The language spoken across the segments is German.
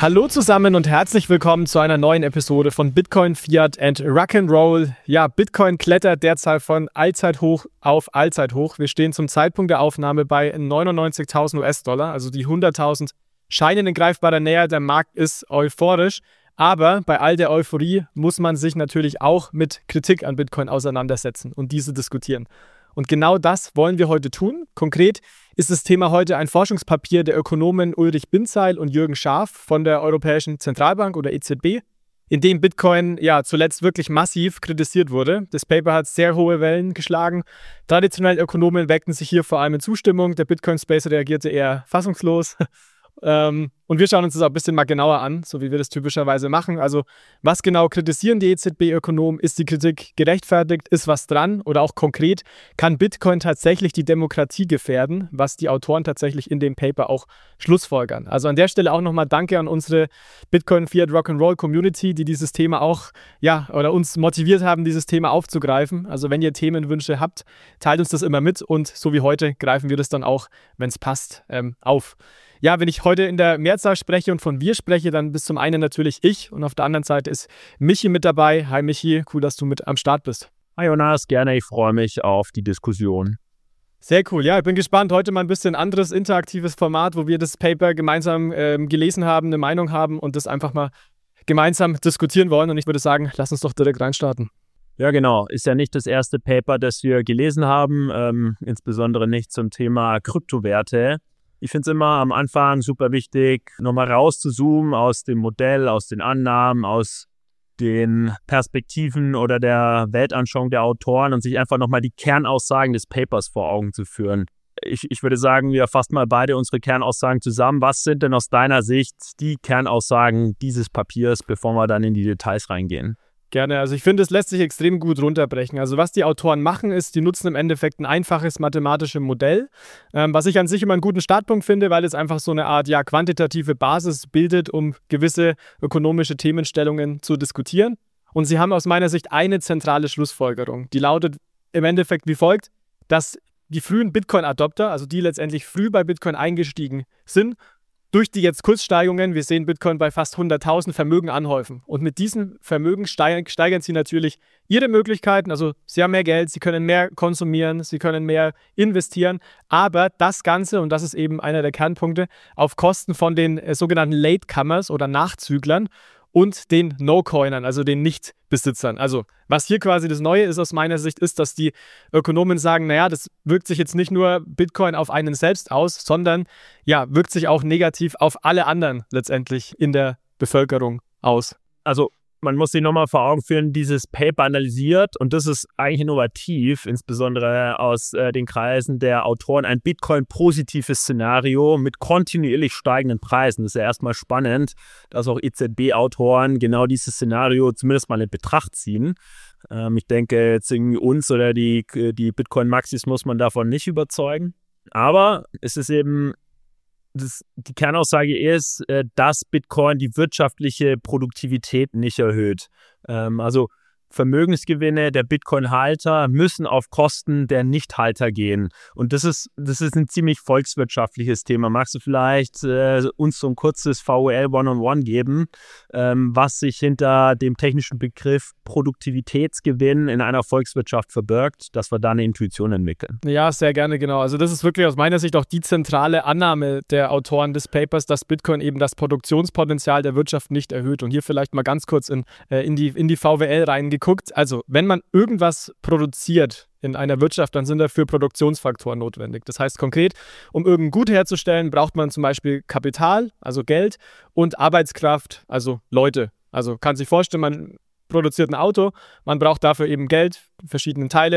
Hallo zusammen und herzlich willkommen zu einer neuen Episode von Bitcoin, Fiat and Rock'n'Roll. Ja, Bitcoin klettert derzeit von Allzeithoch auf Allzeithoch. Wir stehen zum Zeitpunkt der Aufnahme bei 99.000 US-Dollar, also die 100.000 scheinen in greifbarer Nähe. Der Markt ist euphorisch, aber bei all der Euphorie muss man sich natürlich auch mit Kritik an Bitcoin auseinandersetzen und diese diskutieren. Und genau das wollen wir heute tun. Konkret ist das Thema heute ein Forschungspapier der Ökonomen Ulrich Binzeil und Jürgen Scharf von der Europäischen Zentralbank oder EZB, in dem Bitcoin zuletzt wirklich massiv kritisiert wurde. Das Paper hat sehr hohe Wellen geschlagen. Traditionelle Ökonomen weckten sich hier vor allem in Zustimmung. Der Bitcoin-Space reagierte eher fassungslos. Und wir schauen uns das auch ein bisschen mal genauer an, so wie wir das typischerweise machen. Also, was genau kritisieren die EZB-Ökonomen? Ist die Kritik gerechtfertigt? Ist was dran? Oder auch konkret, kann Bitcoin tatsächlich die Demokratie gefährden, was die Autoren tatsächlich in dem Paper auch schlussfolgern? Also an der Stelle auch nochmal Danke an unsere Bitcoin, Fiat, Rock'n'Roll Community, die dieses Thema auch, oder uns motiviert haben, dieses Thema aufzugreifen. Also wenn ihr Themenwünsche habt, teilt uns das immer mit und so wie heute greifen wir das dann auch, wenn es passt, auf. Ja, wenn ich heute in der Mehrzahl spreche und von wir spreche, dann bist zum einen natürlich ich und auf der anderen Seite ist Michi mit dabei. Hi Michi, cool, dass du mit am Start bist. Hi Jonas, gerne, ich freue mich auf die Diskussion. Sehr cool, ja, ich bin gespannt. Heute mal ein bisschen anderes interaktives Format, wo wir das Paper gemeinsam gelesen haben, eine Meinung haben und das einfach mal gemeinsam diskutieren wollen. Und ich würde sagen, lass uns doch direkt reinstarten. Ja, genau. Ist ja nicht das erste Paper, das wir gelesen haben, insbesondere nicht zum Thema Kryptowerte. Ich finde es immer am Anfang super wichtig, nochmal rauszuzoomen aus dem Modell, aus den Annahmen, aus den Perspektiven oder der Weltanschauung der Autoren und sich einfach nochmal die Kernaussagen des Papers vor Augen zu führen. Ich würde sagen, wir fassen mal beide unsere Kernaussagen zusammen. Was sind denn aus deiner Sicht die Kernaussagen dieses Papiers, bevor wir dann in die Details reingehen? Gerne. Also ich finde, es lässt sich extrem gut runterbrechen. Also was die Autoren machen ist, die nutzen im Endeffekt ein einfaches mathematisches Modell, was ich an sich immer einen guten Startpunkt finde, weil es einfach so eine Art quantitative Basis bildet, um gewisse ökonomische Themenstellungen zu diskutieren. Und sie haben aus meiner Sicht eine zentrale Schlussfolgerung, die lautet im Endeffekt wie folgt, dass die frühen Bitcoin-Adopter, also die letztendlich früh bei Bitcoin eingestiegen sind, durch die jetzt Kurssteigerungen, wir sehen Bitcoin bei fast 100.000 Vermögen anhäufen. Und mit diesen Vermögen steigern sie natürlich ihre Möglichkeiten. Also sie haben mehr Geld, sie können mehr konsumieren, sie können mehr investieren. Aber das Ganze, und das ist eben einer der Kernpunkte, auf Kosten von den sogenannten Latecomers oder Nachzüglern und den No-Coinern, also den Nichtbesitzern. Also was hier quasi das Neue ist aus meiner Sicht, ist, dass die Ökonomen sagen, das wirkt sich jetzt nicht nur Bitcoin auf einen selbst aus, sondern wirkt sich auch negativ auf alle anderen letztendlich in der Bevölkerung aus. Also man muss sich nochmal vor Augen führen, dieses Paper analysiert, und das ist eigentlich innovativ, insbesondere aus den Kreisen der Autoren, ein Bitcoin-positives Szenario mit kontinuierlich steigenden Preisen. Das ist ja erstmal spannend, dass auch EZB-Autoren genau dieses Szenario zumindest mal in Betracht ziehen. Ich denke, jetzt irgendwie uns oder die Bitcoin-Maxis muss man davon nicht überzeugen. Aber es ist eben die Kernaussage ist, dass Bitcoin die wirtschaftliche Produktivität nicht erhöht. Also Vermögensgewinne der Bitcoin-Halter müssen auf Kosten der Nichthalter gehen. Und das ist ein ziemlich volkswirtschaftliches Thema. Magst du vielleicht uns so ein kurzes VWL One-on-One geben, was sich hinter dem technischen Begriff Produktivitätsgewinn in einer Volkswirtschaft verbirgt, dass wir da eine Intuition entwickeln? Ja, sehr gerne, genau. Also das ist wirklich aus meiner Sicht auch die zentrale Annahme der Autoren des Papers, dass Bitcoin eben das Produktionspotenzial der Wirtschaft nicht erhöht. Und hier vielleicht mal ganz kurz in die VWL reingeguckt. Also, wenn man irgendwas produziert in einer Wirtschaft, dann sind dafür Produktionsfaktoren notwendig. Das heißt konkret, um irgendein Gut herzustellen, braucht man zum Beispiel Kapital, also Geld, und Arbeitskraft, also Leute. Also kann sich vorstellen, man produziert ein Auto, man braucht dafür eben Geld, die verschiedenen Teile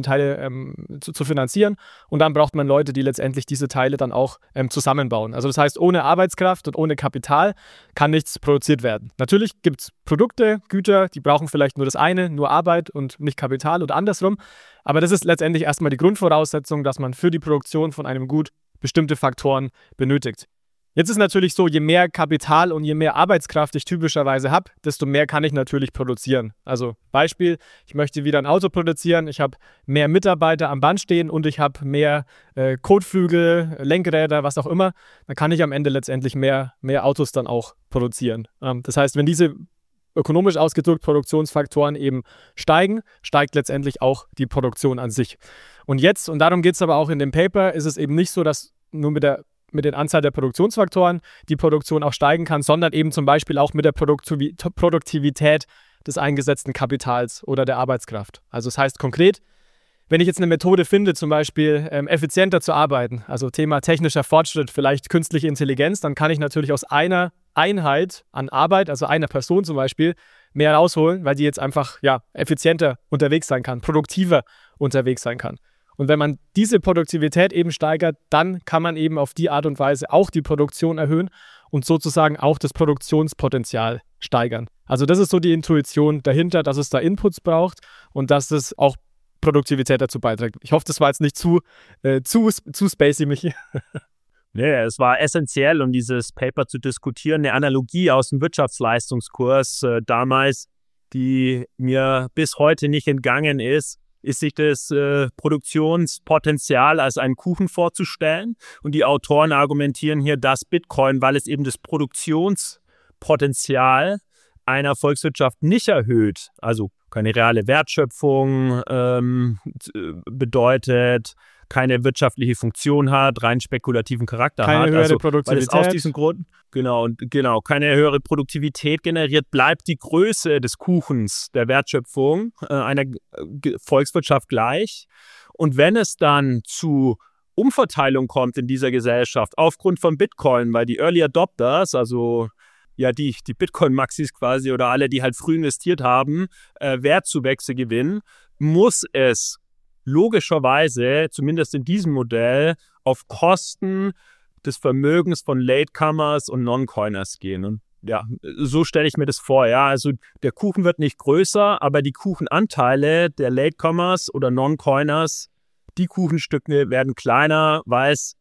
zu finanzieren, und dann braucht man Leute, die letztendlich diese Teile dann auch zusammenbauen. Also das heißt, ohne Arbeitskraft und ohne Kapital kann nichts produziert werden. Natürlich gibt es Produkte, Güter, die brauchen vielleicht nur das eine, nur Arbeit und nicht Kapital oder andersrum, aber das ist letztendlich erstmal die Grundvoraussetzung, dass man für die Produktion von einem Gut bestimmte Faktoren benötigt. Jetzt ist natürlich so, je mehr Kapital und je mehr Arbeitskraft ich typischerweise habe, desto mehr kann ich natürlich produzieren. Also Beispiel, ich möchte wieder ein Auto produzieren, ich habe mehr Mitarbeiter am Band stehen und ich habe mehr Kotflügel, Lenkräder, was auch immer, dann kann ich am Ende letztendlich mehr Autos dann auch produzieren. Das heißt, wenn diese ökonomisch ausgedrückt Produktionsfaktoren eben steigen, steigt letztendlich auch die Produktion an sich. Und jetzt, und darum geht es aber auch in dem Paper, ist es eben nicht so, dass nur mit der Anzahl der Produktionsfaktoren die Produktion auch steigen kann, sondern eben zum Beispiel auch mit der Produktivität des eingesetzten Kapitals oder der Arbeitskraft. Also das heißt konkret, wenn ich jetzt eine Methode finde, zum Beispiel effizienter zu arbeiten, also Thema technischer Fortschritt, vielleicht künstliche Intelligenz, dann kann ich natürlich aus einer Einheit an Arbeit, also einer Person zum Beispiel, mehr rausholen, weil die jetzt einfach effizienter unterwegs sein kann, produktiver unterwegs sein kann. Und wenn man diese Produktivität eben steigert, dann kann man eben auf die Art und Weise auch die Produktion erhöhen und sozusagen auch das Produktionspotenzial steigern. Also das ist so die Intuition dahinter, dass es da Inputs braucht und dass es auch Produktivität dazu beiträgt. Ich hoffe, das war jetzt nicht zu spacey, Michi. Nee, es war essentiell, um dieses Paper zu diskutieren. Eine Analogie aus dem Wirtschaftsleistungskurs damals, die mir bis heute nicht entgangen ist sich das Produktionspotenzial als einen Kuchen vorzustellen. Und die Autoren argumentieren hier, dass Bitcoin, weil es eben das Produktionspotenzial einer Volkswirtschaft nicht erhöht, also keine reale Wertschöpfung bedeutet, keine wirtschaftliche Funktion hat, rein spekulativen Charakter keine hat. Höhere also, Produktivität. Weil es aus diesem Grund, genau, keine höhere Produktivität generiert, bleibt die Größe des Kuchens der Wertschöpfung einer Volkswirtschaft gleich. Und wenn es dann zu Umverteilung kommt in dieser Gesellschaft aufgrund von Bitcoin, weil die Early Adopters, also die Bitcoin-Maxis quasi oder alle, die halt früh investiert haben, Wertzuwächse gewinnen, muss es logischerweise, zumindest in diesem Modell, auf Kosten des Vermögens von Latecomers und Non-Coiners gehen. Und so stelle ich mir das vor. Ja, also der Kuchen wird nicht größer, aber die Kuchenanteile der Latecomers oder Non-Coiners, die Kuchenstücke werden kleiner, weil es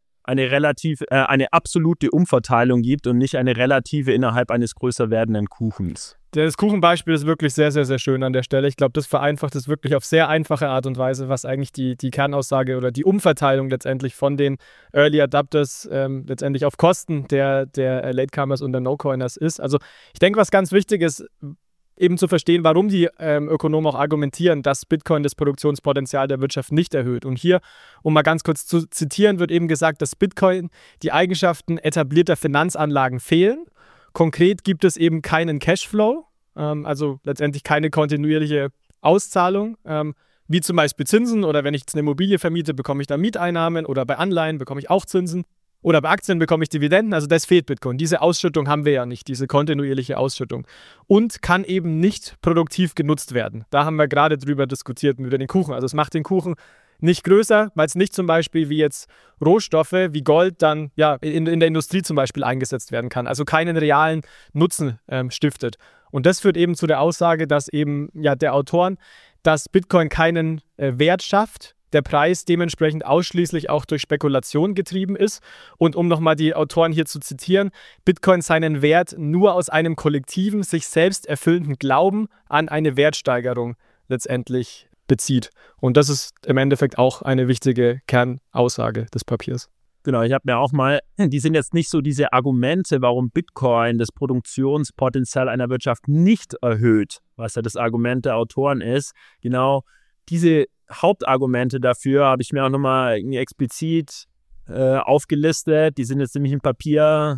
eine absolute Umverteilung gibt und nicht eine relative innerhalb eines größer werdenden Kuchens. Das Kuchenbeispiel ist wirklich sehr, sehr, sehr schön an der Stelle. Ich glaube, das vereinfacht es wirklich auf sehr einfache Art und Weise, was eigentlich die Kernaussage oder die Umverteilung letztendlich von den Early Adapters letztendlich auf Kosten der Latecomers und der No-Coiners ist. Also ich denke, was ganz wichtig ist, eben zu verstehen, warum die Ökonomen auch argumentieren, dass Bitcoin das Produktionspotenzial der Wirtschaft nicht erhöht. Und hier, um mal ganz kurz zu zitieren, wird eben gesagt, dass Bitcoin die Eigenschaften etablierter Finanzanlagen fehlen. Konkret gibt es eben keinen Cashflow, also letztendlich keine kontinuierliche Auszahlung, wie zum Beispiel Zinsen oder wenn ich jetzt eine Immobilie vermiete, bekomme ich da Mieteinnahmen oder bei Anleihen bekomme ich auch Zinsen oder bei Aktien bekomme ich Dividenden, also das fehlt Bitcoin. Diese Ausschüttung haben wir ja nicht, diese kontinuierliche Ausschüttung und kann eben nicht produktiv genutzt werden. Da haben wir gerade drüber diskutiert über den Kuchen, also es macht den Kuchen nicht größer, weil es nicht zum Beispiel wie jetzt Rohstoffe wie Gold dann in der Industrie zum Beispiel eingesetzt werden kann, also keinen realen Nutzen stiftet. Und das führt eben zu der Aussage, dass eben der Autoren, dass Bitcoin keinen Wert schafft, der Preis dementsprechend ausschließlich auch durch Spekulation getrieben ist. Und um nochmal die Autoren hier zu zitieren, Bitcoin seinen Wert nur aus einem kollektiven, sich selbst erfüllenden Glauben an eine Wertsteigerung letztendlich bezieht. Und das ist im Endeffekt auch eine wichtige Kernaussage des Papiers. Genau, ich habe mir auch mal, die sind jetzt nicht so diese Argumente, warum Bitcoin das Produktionspotenzial einer Wirtschaft nicht erhöht, was ja das Argument der Autoren ist. Genau diese Hauptargumente dafür habe ich mir auch nochmal explizit aufgelistet. Die sind jetzt nämlich im Papier.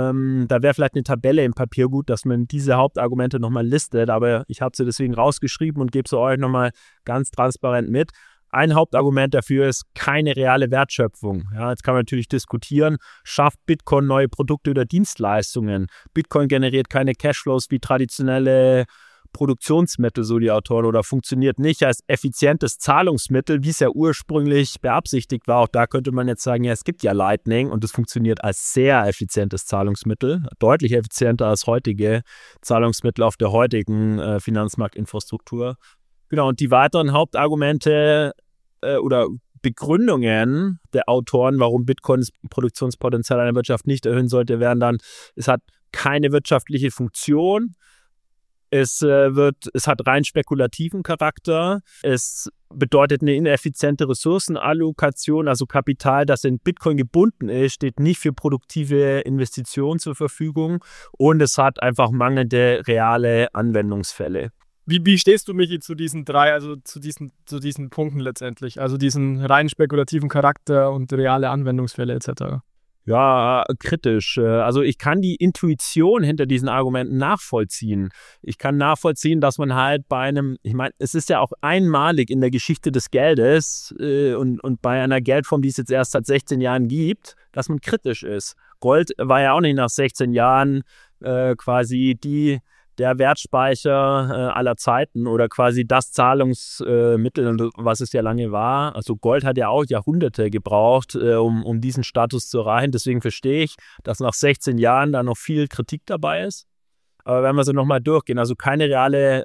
Da wäre vielleicht eine Tabelle im Papier gut, dass man diese Hauptargumente nochmal listet, aber ich habe sie deswegen rausgeschrieben und gebe sie euch nochmal ganz transparent mit. Ein Hauptargument dafür ist keine reale Wertschöpfung. Ja, jetzt kann man natürlich diskutieren, schafft Bitcoin neue Produkte oder Dienstleistungen? Bitcoin generiert keine Cashflows wie traditionelle Produktionsmittel, so die Autoren, oder funktioniert nicht als effizientes Zahlungsmittel, wie es ja ursprünglich beabsichtigt war. Auch da könnte man jetzt sagen, ja, es gibt ja Lightning und es funktioniert als sehr effizientes Zahlungsmittel, deutlich effizienter als heutige Zahlungsmittel auf der heutigen Finanzmarktinfrastruktur. Genau, und die weiteren Hauptargumente oder Begründungen der Autoren, warum Bitcoin das Produktionspotenzial einer Wirtschaft nicht erhöhen sollte, wären dann, es hat keine wirtschaftliche Funktion, es hat rein spekulativen Charakter, es bedeutet eine ineffiziente Ressourcenallokation, also Kapital, das in Bitcoin gebunden ist, steht nicht für produktive Investitionen zur Verfügung und es hat einfach mangelnde reale Anwendungsfälle. Wie stehst du, Michi, zu diesen drei, also zu diesen Punkten letztendlich? Also diesen rein spekulativen Charakter und reale Anwendungsfälle etc.? Ja, kritisch. Also ich kann die Intuition hinter diesen Argumenten nachvollziehen. Ich kann nachvollziehen, dass man halt ich meine, es ist ja auch einmalig in der Geschichte des Geldes und bei einer Geldform, die es jetzt erst seit 16 Jahren gibt, dass man kritisch ist. Gold war ja auch nicht nach 16 Jahren quasi der Wertspeicher aller Zeiten oder quasi das Zahlungsmittel, was es ja lange war. Also Gold hat ja auch Jahrhunderte gebraucht, um diesen Status zu erreichen. Deswegen verstehe ich, dass nach 16 Jahren da noch viel Kritik dabei ist. Aber wenn wir so nochmal durchgehen, also keine reale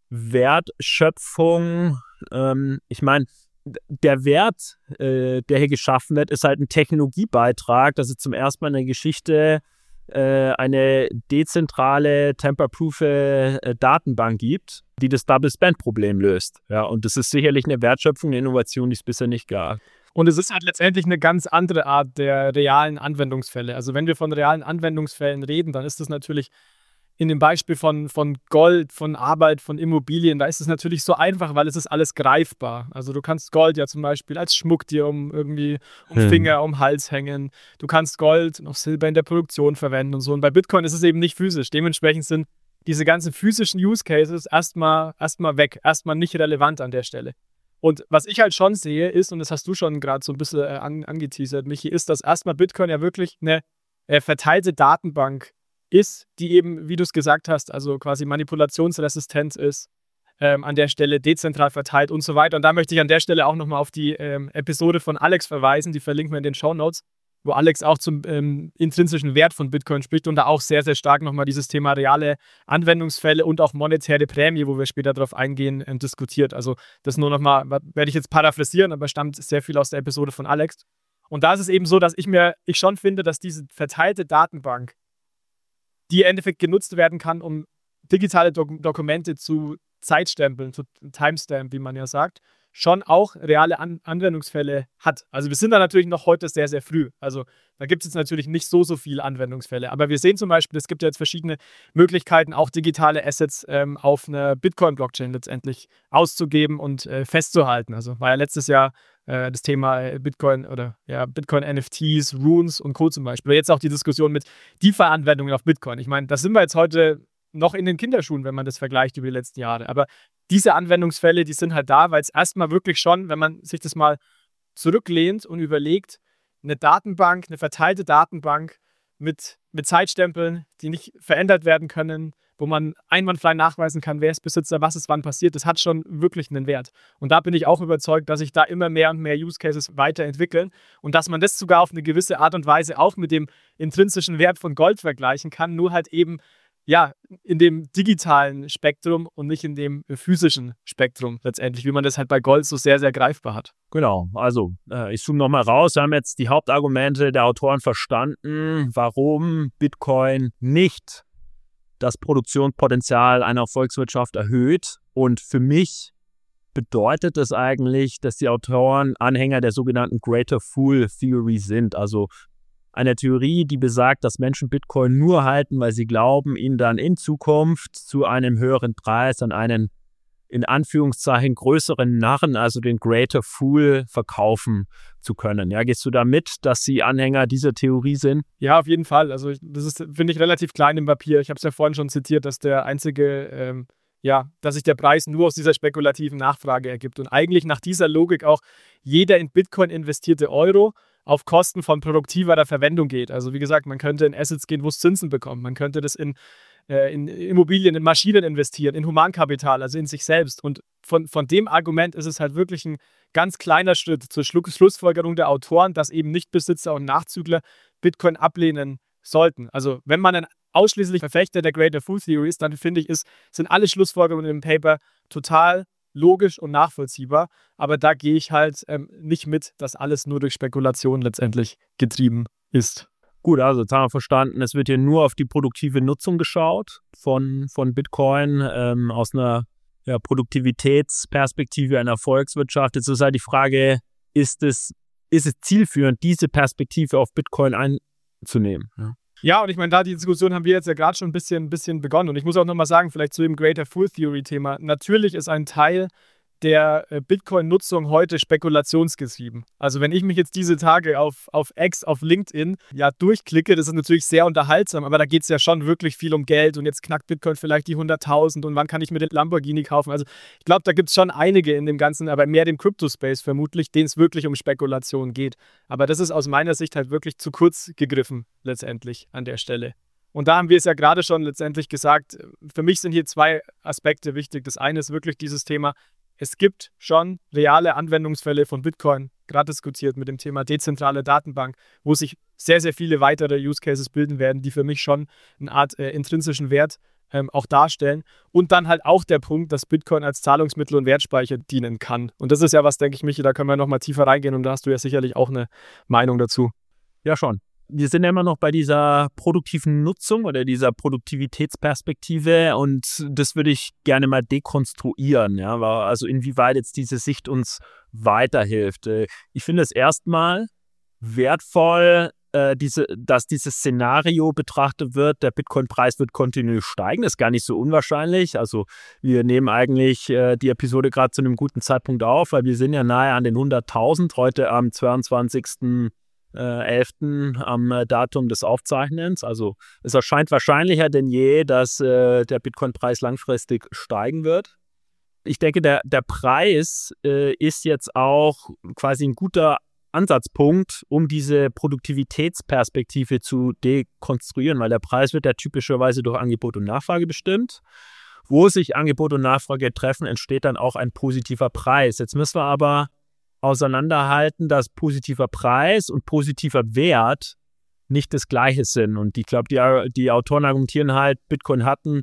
Wertschöpfung. Ich meine, der Wert, der hier geschaffen wird, ist halt ein Technologiebeitrag, dass es zum ersten Mal in der Geschichte eine dezentrale, tamper-proofe Datenbank gibt, die das Double-Spend-Problem löst. Ja, und das ist sicherlich eine Wertschöpfung, eine Innovation, die es bisher nicht gab. Und es ist halt letztendlich eine ganz andere Art der realen Anwendungsfälle. Also wenn wir von realen Anwendungsfällen reden, dann ist das natürlich in dem Beispiel von Gold, von Arbeit, von Immobilien, da ist es natürlich so einfach, weil es ist alles greifbar. Also du kannst Gold ja zum Beispiel als Schmuck dir um Finger, um Hals hängen. Du kannst Gold und auch Silber in der Produktion verwenden und so. Und bei Bitcoin ist es eben nicht physisch. Dementsprechend sind diese ganzen physischen Use Cases erstmal weg, erstmal nicht relevant an der Stelle. Und was ich halt schon sehe ist, und das hast du schon gerade so ein bisschen angeteasert, Michi, ist, dass erstmal Bitcoin ja wirklich eine verteilte Datenbank ist, die eben, wie du es gesagt hast, also quasi manipulationsresistent ist, an der Stelle dezentral verteilt und so weiter. Und da möchte ich an der Stelle auch nochmal auf die Episode von Alex verweisen, die verlinken wir in den Shownotes, wo Alex auch zum intrinsischen Wert von Bitcoin spricht und da auch sehr, sehr stark nochmal dieses Thema reale Anwendungsfälle und auch monetäre Prämie, wo wir später darauf eingehen, diskutiert. Also das nur nochmal, werde ich jetzt paraphrasieren, aber stammt sehr viel aus der Episode von Alex. Und da ist es eben so, dass ich schon finde, dass diese verteilte Datenbank, die im Endeffekt genutzt werden kann, um digitale Dokumente zu Zeitstempeln, zu Timestamp, wie man ja sagt, schon auch reale Anwendungsfälle hat. Also wir sind da natürlich noch heute sehr, sehr früh. Also da gibt es jetzt natürlich nicht so viele Anwendungsfälle. Aber wir sehen zum Beispiel, es gibt ja jetzt verschiedene Möglichkeiten, auch digitale Assets auf einer Bitcoin-Blockchain letztendlich auszugeben und festzuhalten. Also war ja letztes Jahr das Thema Bitcoin oder ja, Bitcoin-NFTs, Runes und Co. zum Beispiel. Jetzt auch die Diskussion mit DeFi-Anwendungen auf Bitcoin. Ich meine, da sind wir jetzt heute noch in den Kinderschuhen, wenn man das vergleicht über die letzten Jahre. Aber diese Anwendungsfälle, die sind halt da, weil es erstmal wirklich schon, wenn man sich das mal zurücklehnt und überlegt, eine Datenbank, eine verteilte Datenbank mit Zeitstempeln, die nicht verändert werden können, wo man einwandfrei nachweisen kann, wer ist Besitzer, was ist wann passiert, das hat schon wirklich einen Wert. Und da bin ich auch überzeugt, dass sich da immer mehr und mehr Use Cases weiterentwickeln und dass man das sogar auf eine gewisse Art und Weise auch mit dem intrinsischen Wert von Gold vergleichen kann, nur halt eben ja, in dem digitalen Spektrum und nicht in dem physischen Spektrum letztendlich, wie man das halt bei Gold so sehr, sehr greifbar hat. Genau, also ich zoome nochmal raus. Wir haben jetzt die Hauptargumente der Autoren verstanden, warum Bitcoin nicht das Produktionspotenzial einer Volkswirtschaft erhöht. Und für mich bedeutet es eigentlich, dass die Autoren Anhänger der sogenannten Greater Fool Theory sind, also eine Theorie, die besagt, dass Menschen Bitcoin nur halten, weil sie glauben, ihn dann in Zukunft zu einem höheren Preis an einen, in Anführungszeichen, größeren Narren, also den Greater Fool, verkaufen zu können. Ja, gehst du da mit, dass sie Anhänger dieser Theorie sind? Ja, auf jeden Fall. Also das ist, finde ich, relativ klein im Papier. Ich habe es ja vorhin schon zitiert, dass der einzige, dass sich der Preis nur aus dieser spekulativen Nachfrage ergibt. Und eigentlich nach dieser Logik auch jeder in Bitcoin investierte Euro auf Kosten von produktiverer Verwendung geht. Also wie gesagt, man könnte in Assets gehen, wo es Zinsen bekommt. Man könnte das in Immobilien, in Maschinen investieren, in Humankapital, also in sich selbst. Und von dem Argument ist es halt wirklich ein ganz kleiner Schritt zur Schlussfolgerung der Autoren, dass eben Nichtbesitzer und Nachzügler Bitcoin ablehnen sollten. Also wenn man ein ausschließlich Verfechter der Greater Fool Theory ist, dann finde ich, sind alle Schlussfolgerungen im Paper total logisch und nachvollziehbar, aber da gehe ich halt nicht mit, dass alles nur durch Spekulation letztendlich getrieben ist. Gut, also jetzt haben wir verstanden, es wird hier nur auf die produktive Nutzung geschaut von Bitcoin aus einer Produktivitätsperspektive einer Volkswirtschaft. Jetzt ist halt die Frage, ist es zielführend, diese Perspektive auf Bitcoin einzunehmen? Ja, und ich meine, die Diskussion haben wir jetzt ja gerade schon ein bisschen begonnen. Und ich muss auch nochmal sagen, vielleicht zu dem Greater Fool Theory-Thema, natürlich ist ein Teil der Bitcoin-Nutzung heute spekulationsgetrieben. Also wenn ich mich jetzt diese Tage auf X, auf LinkedIn durchklicke, das ist natürlich sehr unterhaltsam, aber da geht es ja schon wirklich viel um Geld und jetzt knackt Bitcoin vielleicht die 100.000 und wann kann ich mir den Lamborghini kaufen? Also ich glaube, da gibt es schon einige in dem Ganzen, aber mehr dem Crypto-Space vermutlich, denen es wirklich um Spekulation geht. Aber das ist aus meiner Sicht halt wirklich zu kurz gegriffen letztendlich an der Stelle. Und da haben wir es ja gerade schon letztendlich gesagt, für mich sind hier zwei Aspekte wichtig. Das eine ist wirklich dieses Thema, es gibt schon reale Anwendungsfälle von Bitcoin, gerade diskutiert mit dem Thema dezentrale Datenbank, wo sich sehr, sehr viele weitere Use Cases bilden werden, die für mich schon eine Art intrinsischen Wert auch darstellen. Und dann halt auch der Punkt, dass Bitcoin als Zahlungsmittel und Wertspeicher dienen kann. Und das ist ja was, denke ich, Michi, da können wir nochmal tiefer reingehen und da hast du ja sicherlich auch eine Meinung dazu. Ja, schon. Wir sind ja immer noch bei dieser produktiven Nutzung oder dieser Produktivitätsperspektive und das würde ich gerne mal dekonstruieren, ja, also inwieweit jetzt diese Sicht uns weiterhilft. Ich finde es erstmal wertvoll, dass dieses Szenario betrachtet wird, der Bitcoin-Preis wird kontinuierlich steigen, das ist gar nicht so unwahrscheinlich. Also wir nehmen eigentlich die Episode gerade zu einem guten Zeitpunkt auf, weil wir sind ja nahe an den 100.000, heute am 22.11. am Datum des Aufzeichnens. Also es erscheint wahrscheinlicher denn je, dass der Bitcoin-Preis langfristig steigen wird. Ich denke, der Preis ist jetzt auch quasi ein guter Ansatzpunkt, um diese Produktivitätsperspektive zu dekonstruieren, weil der Preis wird ja typischerweise durch Angebot und Nachfrage bestimmt. Wo sich Angebot und Nachfrage treffen, entsteht dann auch ein positiver Preis. Jetzt müssen wir aber auseinanderhalten, dass positiver Preis und positiver Wert nicht das Gleiche sind. Und ich glaube, die Autoren argumentieren halt, Bitcoin hatten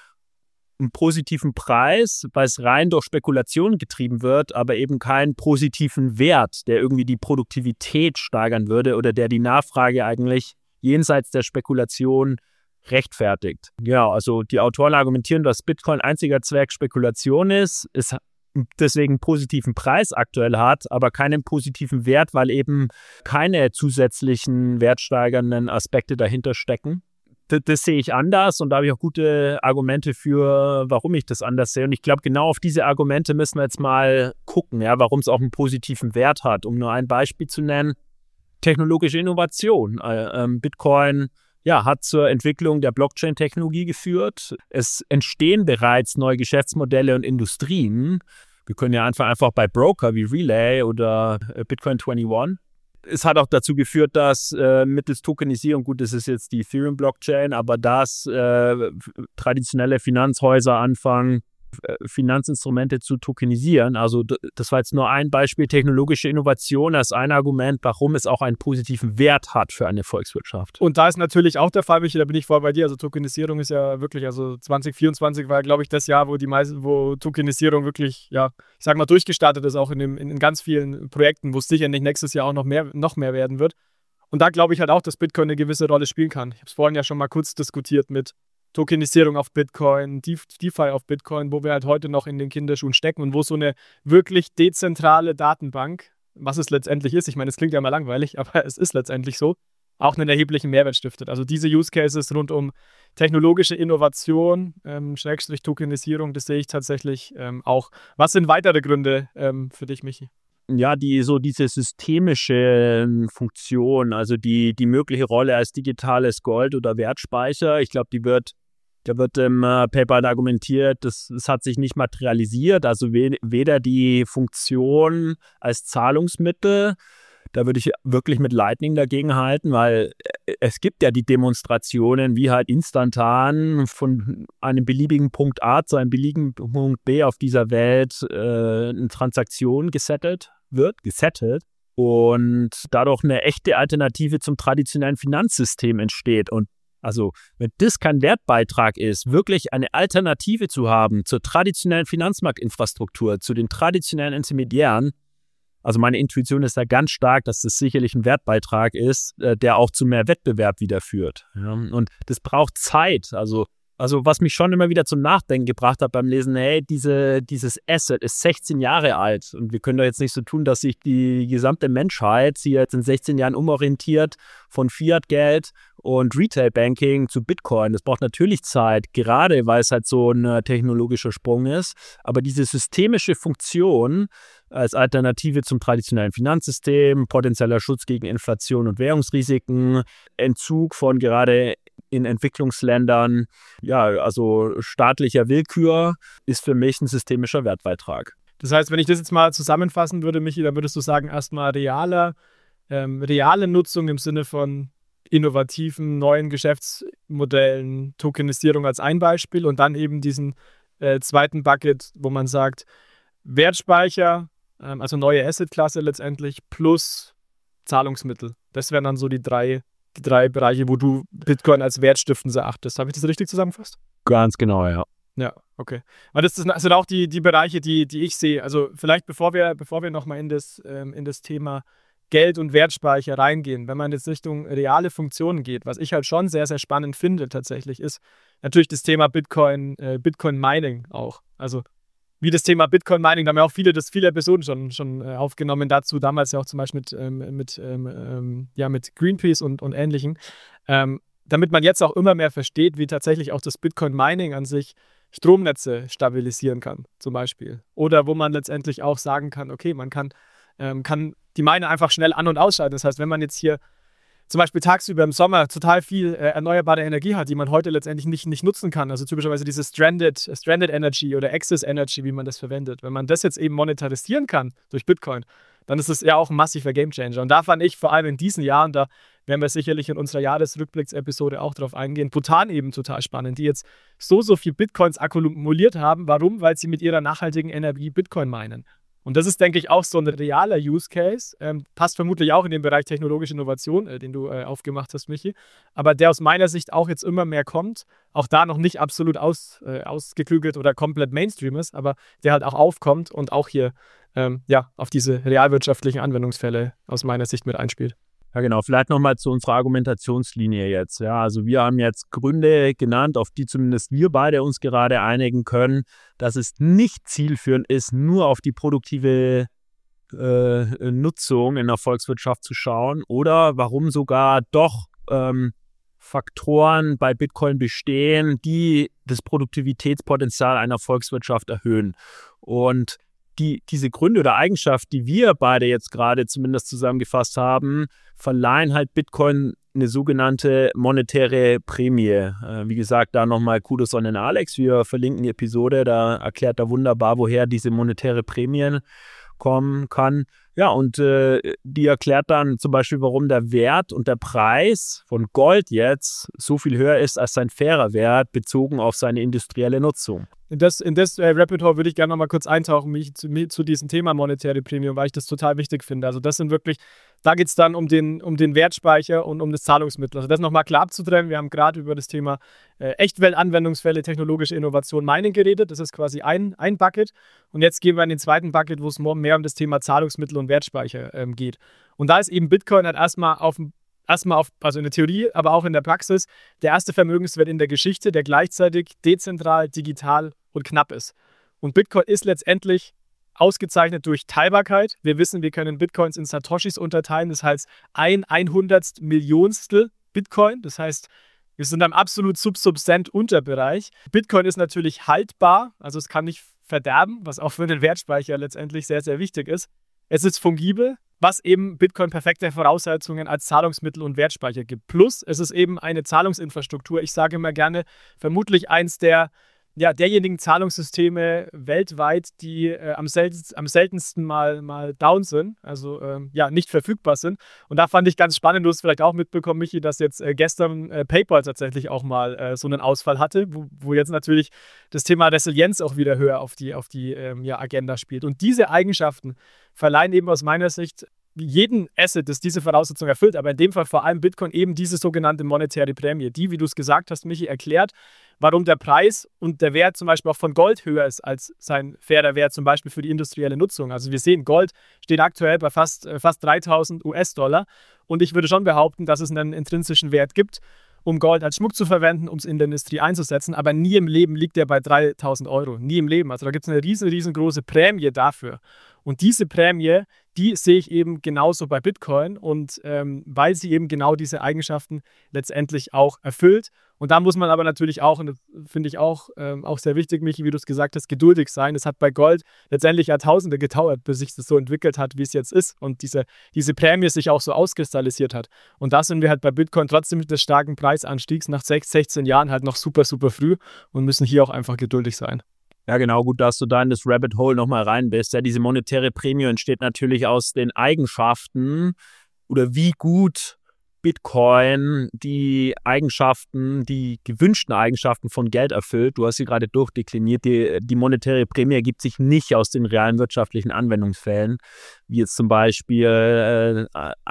einen positiven Preis, weil es rein durch Spekulation getrieben wird, aber eben keinen positiven Wert, der irgendwie die Produktivität steigern würde oder der die Nachfrage eigentlich jenseits der Spekulation rechtfertigt. Ja, also die Autoren argumentieren, dass Bitcoin einziger Zweck Spekulation ist, deswegen einen positiven Preis aktuell hat, aber keinen positiven Wert, weil eben keine zusätzlichen wertsteigernden Aspekte dahinter stecken. Das sehe ich anders und da habe ich auch gute Argumente für, warum ich das anders sehe. Und ich glaube, genau auf diese Argumente müssen wir jetzt mal gucken, ja, warum es auch einen positiven Wert hat. Um nur ein Beispiel zu nennen, technologische Innovation. Bitcoin hat zur Entwicklung der Blockchain-Technologie geführt. Es entstehen bereits neue Geschäftsmodelle und Industrien. Wir können ja einfach bei Broker wie Relay oder Bitcoin 21. Es hat auch dazu geführt, dass mittels Tokenisierung, gut, das ist jetzt die Ethereum-Blockchain, aber dass traditionelle Finanzhäuser anfangen, Finanzinstrumente zu tokenisieren. Also das war jetzt nur ein Beispiel. Technologische Innovation als ein Argument, warum es auch einen positiven Wert hat für eine Volkswirtschaft. Und da ist natürlich auch der Fall, Michi, da bin ich voll bei dir. Also Tokenisierung ist ja wirklich, also 2024 war, glaube ich, das Jahr, wo Tokenisierung wirklich, ja, ich sag mal, durchgestartet ist, auch in ganz vielen Projekten, wo es sicher nicht nächstes Jahr auch noch mehr werden wird. Und da glaube ich halt auch, dass Bitcoin eine gewisse Rolle spielen kann. Ich habe es vorhin ja schon mal kurz diskutiert mit Tokenisierung auf Bitcoin, DeFi auf Bitcoin, wo wir halt heute noch in den Kinderschuhen stecken und wo so eine wirklich dezentrale Datenbank, was es letztendlich ist, ich meine, es klingt ja mal langweilig, aber es ist letztendlich so, auch einen erheblichen Mehrwert stiftet. Also diese Use Cases rund um technologische Innovation, Schrägstrich Tokenisierung, das sehe ich tatsächlich auch. Was sind weitere Gründe für dich, Michi? Ja, diese systemische Funktion, also die mögliche Rolle als digitales Gold oder Wertspeicher, ich glaube, da wird im Paper argumentiert, es hat sich nicht materialisiert, also weder die Funktion als Zahlungsmittel, da würde ich wirklich mit Lightning dagegen halten, weil es gibt ja die Demonstrationen, wie halt instantan von einem beliebigen Punkt A zu einem beliebigen Punkt B auf dieser Welt eine Transaktion gesettelt und dadurch eine echte Alternative zum traditionellen Finanzsystem entsteht. Und Also wenn das kein Wertbeitrag ist, wirklich eine Alternative zu haben zur traditionellen Finanzmarktinfrastruktur, zu den traditionellen Intermediären, also meine Intuition ist da ganz stark, dass das sicherlich ein Wertbeitrag ist, der auch zu mehr Wettbewerb wieder führt. Ja? Und das braucht Zeit. Also was mich schon immer wieder zum Nachdenken gebracht hat beim Lesen, hey, dieses Asset ist 16 Jahre alt und wir können doch jetzt nicht so tun, dass sich die gesamte Menschheit sie jetzt in 16 Jahren umorientiert von Fiat-Geld und Retail-Banking zu Bitcoin. Das braucht natürlich Zeit, gerade weil es halt so ein technologischer Sprung ist. Aber diese systemische Funktion als Alternative zum traditionellen Finanzsystem, potenzieller Schutz gegen Inflation und Währungsrisiken, Entzug von gerade in Entwicklungsländern, ja, also staatlicher Willkür, ist für mich ein systemischer Wertbeitrag. Das heißt, wenn ich das jetzt mal zusammenfassen würde, Michi, dann würdest du sagen, erstmal reale Nutzung im Sinne von innovativen, neuen Geschäftsmodellen, Tokenisierung als ein Beispiel und dann eben diesen zweiten Bucket, wo man sagt, Wertspeicher, also neue Assetklasse letztendlich, plus Zahlungsmittel. Das wären dann so die drei Bereiche, wo du Bitcoin als wertstiftend erachtest. Habe ich das richtig zusammengefasst? Ganz genau, ja. Ja, okay. Weil das sind auch die Bereiche, die ich sehe. Also vielleicht bevor wir nochmal in das Thema Geld- und Wertspeicher reingehen, wenn man jetzt Richtung reale Funktionen geht, was ich halt schon sehr, sehr spannend finde tatsächlich, ist natürlich das Thema Bitcoin Mining auch. Also wie das Thema Bitcoin Mining, da haben ja auch viele Episoden schon aufgenommen dazu, damals ja auch zum Beispiel mit Greenpeace und Ähnlichen, damit man jetzt auch immer mehr versteht, wie tatsächlich auch das Bitcoin Mining an sich Stromnetze stabilisieren kann, zum Beispiel. Oder wo man letztendlich auch sagen kann, okay, man kann die Miner einfach schnell an- und ausschalten. Das heißt, wenn man jetzt hier zum Beispiel tagsüber im Sommer total viel erneuerbare Energie hat, die man heute letztendlich nicht nutzen kann, also typischerweise diese Stranded Energy oder Excess Energy, wie man das verwendet. Wenn man das jetzt eben monetarisieren kann durch Bitcoin, dann ist es ja auch ein massiver Gamechanger. Und da fand ich vor allem in diesen Jahren, da werden wir sicherlich in unserer Jahresrückblicksepisode auch drauf eingehen, Bhutan eben total spannend, die jetzt so viel Bitcoins akkumuliert haben. Warum? Weil sie mit ihrer nachhaltigen Energie Bitcoin minen. Und das ist, denke ich, auch so ein realer Use Case. Passt vermutlich auch in den Bereich technologische Innovation, den du aufgemacht hast, Michi. Aber der aus meiner Sicht auch jetzt immer mehr kommt. Auch da noch nicht absolut ausgeklügelt oder komplett Mainstream ist, aber der halt auch aufkommt und auch hier auf diese realwirtschaftlichen Anwendungsfälle aus meiner Sicht mit einspielt. Ja, genau. Vielleicht nochmal zu unserer Argumentationslinie jetzt. Ja, also wir haben jetzt Gründe genannt, auf die zumindest wir beide uns gerade einigen können, dass es nicht zielführend ist, nur auf die produktive Nutzung in der Volkswirtschaft zu schauen oder warum sogar doch Faktoren bei Bitcoin bestehen, die das Produktivitätspotenzial einer Volkswirtschaft erhöhen. Und diese Gründe oder Eigenschaften, die wir beide jetzt gerade zumindest zusammengefasst haben, verleihen halt Bitcoin eine sogenannte monetäre Prämie. Wie gesagt, da nochmal Kudos an den Alex. Wir verlinken die Episode, da erklärt er wunderbar, woher diese monetäre Prämie kommen kann. Ja, und die erklärt dann zum Beispiel, warum der Wert und der Preis von Gold jetzt so viel höher ist als sein fairer Wert bezogen auf seine industrielle Nutzung. In das Repertoire würde ich gerne noch mal kurz eintauchen, zu diesem Thema monetäre Prämie, weil ich das total wichtig finde. Also das sind wirklich, da geht es dann um den Wertspeicher und um das Zahlungsmittel. Also das nochmal klar abzutrennen. Wir haben gerade über das Thema Echtwelt-Anwendungsfälle, technologische Innovation, Mining geredet. Das ist quasi ein Bucket. Und jetzt gehen wir in den zweiten Bucket, wo es mehr um das Thema Zahlungsmittel und Wertspeicher geht. Und da ist eben Bitcoin halt erstmal also in der Theorie, aber auch in der Praxis, der erste Vermögenswert in der Geschichte, der gleichzeitig dezentral, digital und knapp ist. Und Bitcoin ist letztendlich ausgezeichnet durch Teilbarkeit. Wir wissen, wir können Bitcoins in Satoshis unterteilen, das heißt 1/100 Millionstel Bitcoin, das heißt, wir sind am absolut subsubstant Unterbereich. Bitcoin ist natürlich haltbar, also es kann nicht verderben, was auch für den Wertspeicher letztendlich sehr, sehr wichtig ist. Es ist fungibel, was eben Bitcoin perfekte Voraussetzungen als Zahlungsmittel und Wertspeicher gibt. Plus, es ist eben eine Zahlungsinfrastruktur. Ich sage immer gerne, vermutlich eins derjenigen Zahlungssysteme weltweit, die am seltensten mal down sind, also nicht verfügbar sind. Und da fand ich ganz spannend, du hast vielleicht auch mitbekommen, Michi, dass jetzt gestern PayPal tatsächlich auch mal so einen Ausfall hatte, wo jetzt natürlich das Thema Resilienz auch wieder höher auf die Agenda spielt. Und diese Eigenschaften verleihen eben aus meiner Sicht jeden Asset, das diese Voraussetzung erfüllt, aber in dem Fall vor allem Bitcoin eben diese sogenannte monetäre Prämie, die, wie du es gesagt hast, Michi, erklärt, warum der Preis und der Wert zum Beispiel auch von Gold höher ist als sein fairer Wert zum Beispiel für die industrielle Nutzung. Also wir sehen, Gold steht aktuell bei fast 3.000 US-Dollar und ich würde schon behaupten, dass es einen intrinsischen Wert gibt, um Gold als Schmuck zu verwenden, um es in der Industrie einzusetzen, aber nie im Leben liegt er bei 3.000 Euro. Nie im Leben. Also da gibt es eine riesengroße Prämie dafür. Und diese Prämie, die sehe ich eben genauso bei Bitcoin und weil sie eben genau diese Eigenschaften letztendlich auch erfüllt. Und da muss man aber natürlich auch, und das finde ich auch sehr wichtig, Michi, wie du es gesagt hast, geduldig sein. Es hat bei Gold letztendlich Jahrtausende gedauert, bis sich das so entwickelt hat, wie es jetzt ist und diese Prämie sich auch so auskristallisiert hat. Und da sind wir halt bei Bitcoin trotzdem mit des starken Preisanstiegs nach 16 Jahren halt noch super früh und müssen hier auch einfach geduldig sein. Ja, genau, gut, dass du da in das Rabbit Hole nochmal rein bist. Ja, diese monetäre Prämie entsteht natürlich aus den Eigenschaften oder wie gut Bitcoin die Eigenschaften, die gewünschten Eigenschaften von Geld erfüllt. Du hast sie gerade durchdekliniert. Die monetäre Prämie ergibt sich nicht aus den realen wirtschaftlichen Anwendungsfällen, wie jetzt zum Beispiel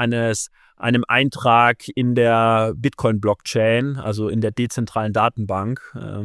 einem Eintrag in der Bitcoin-Blockchain, also in der dezentralen Datenbank.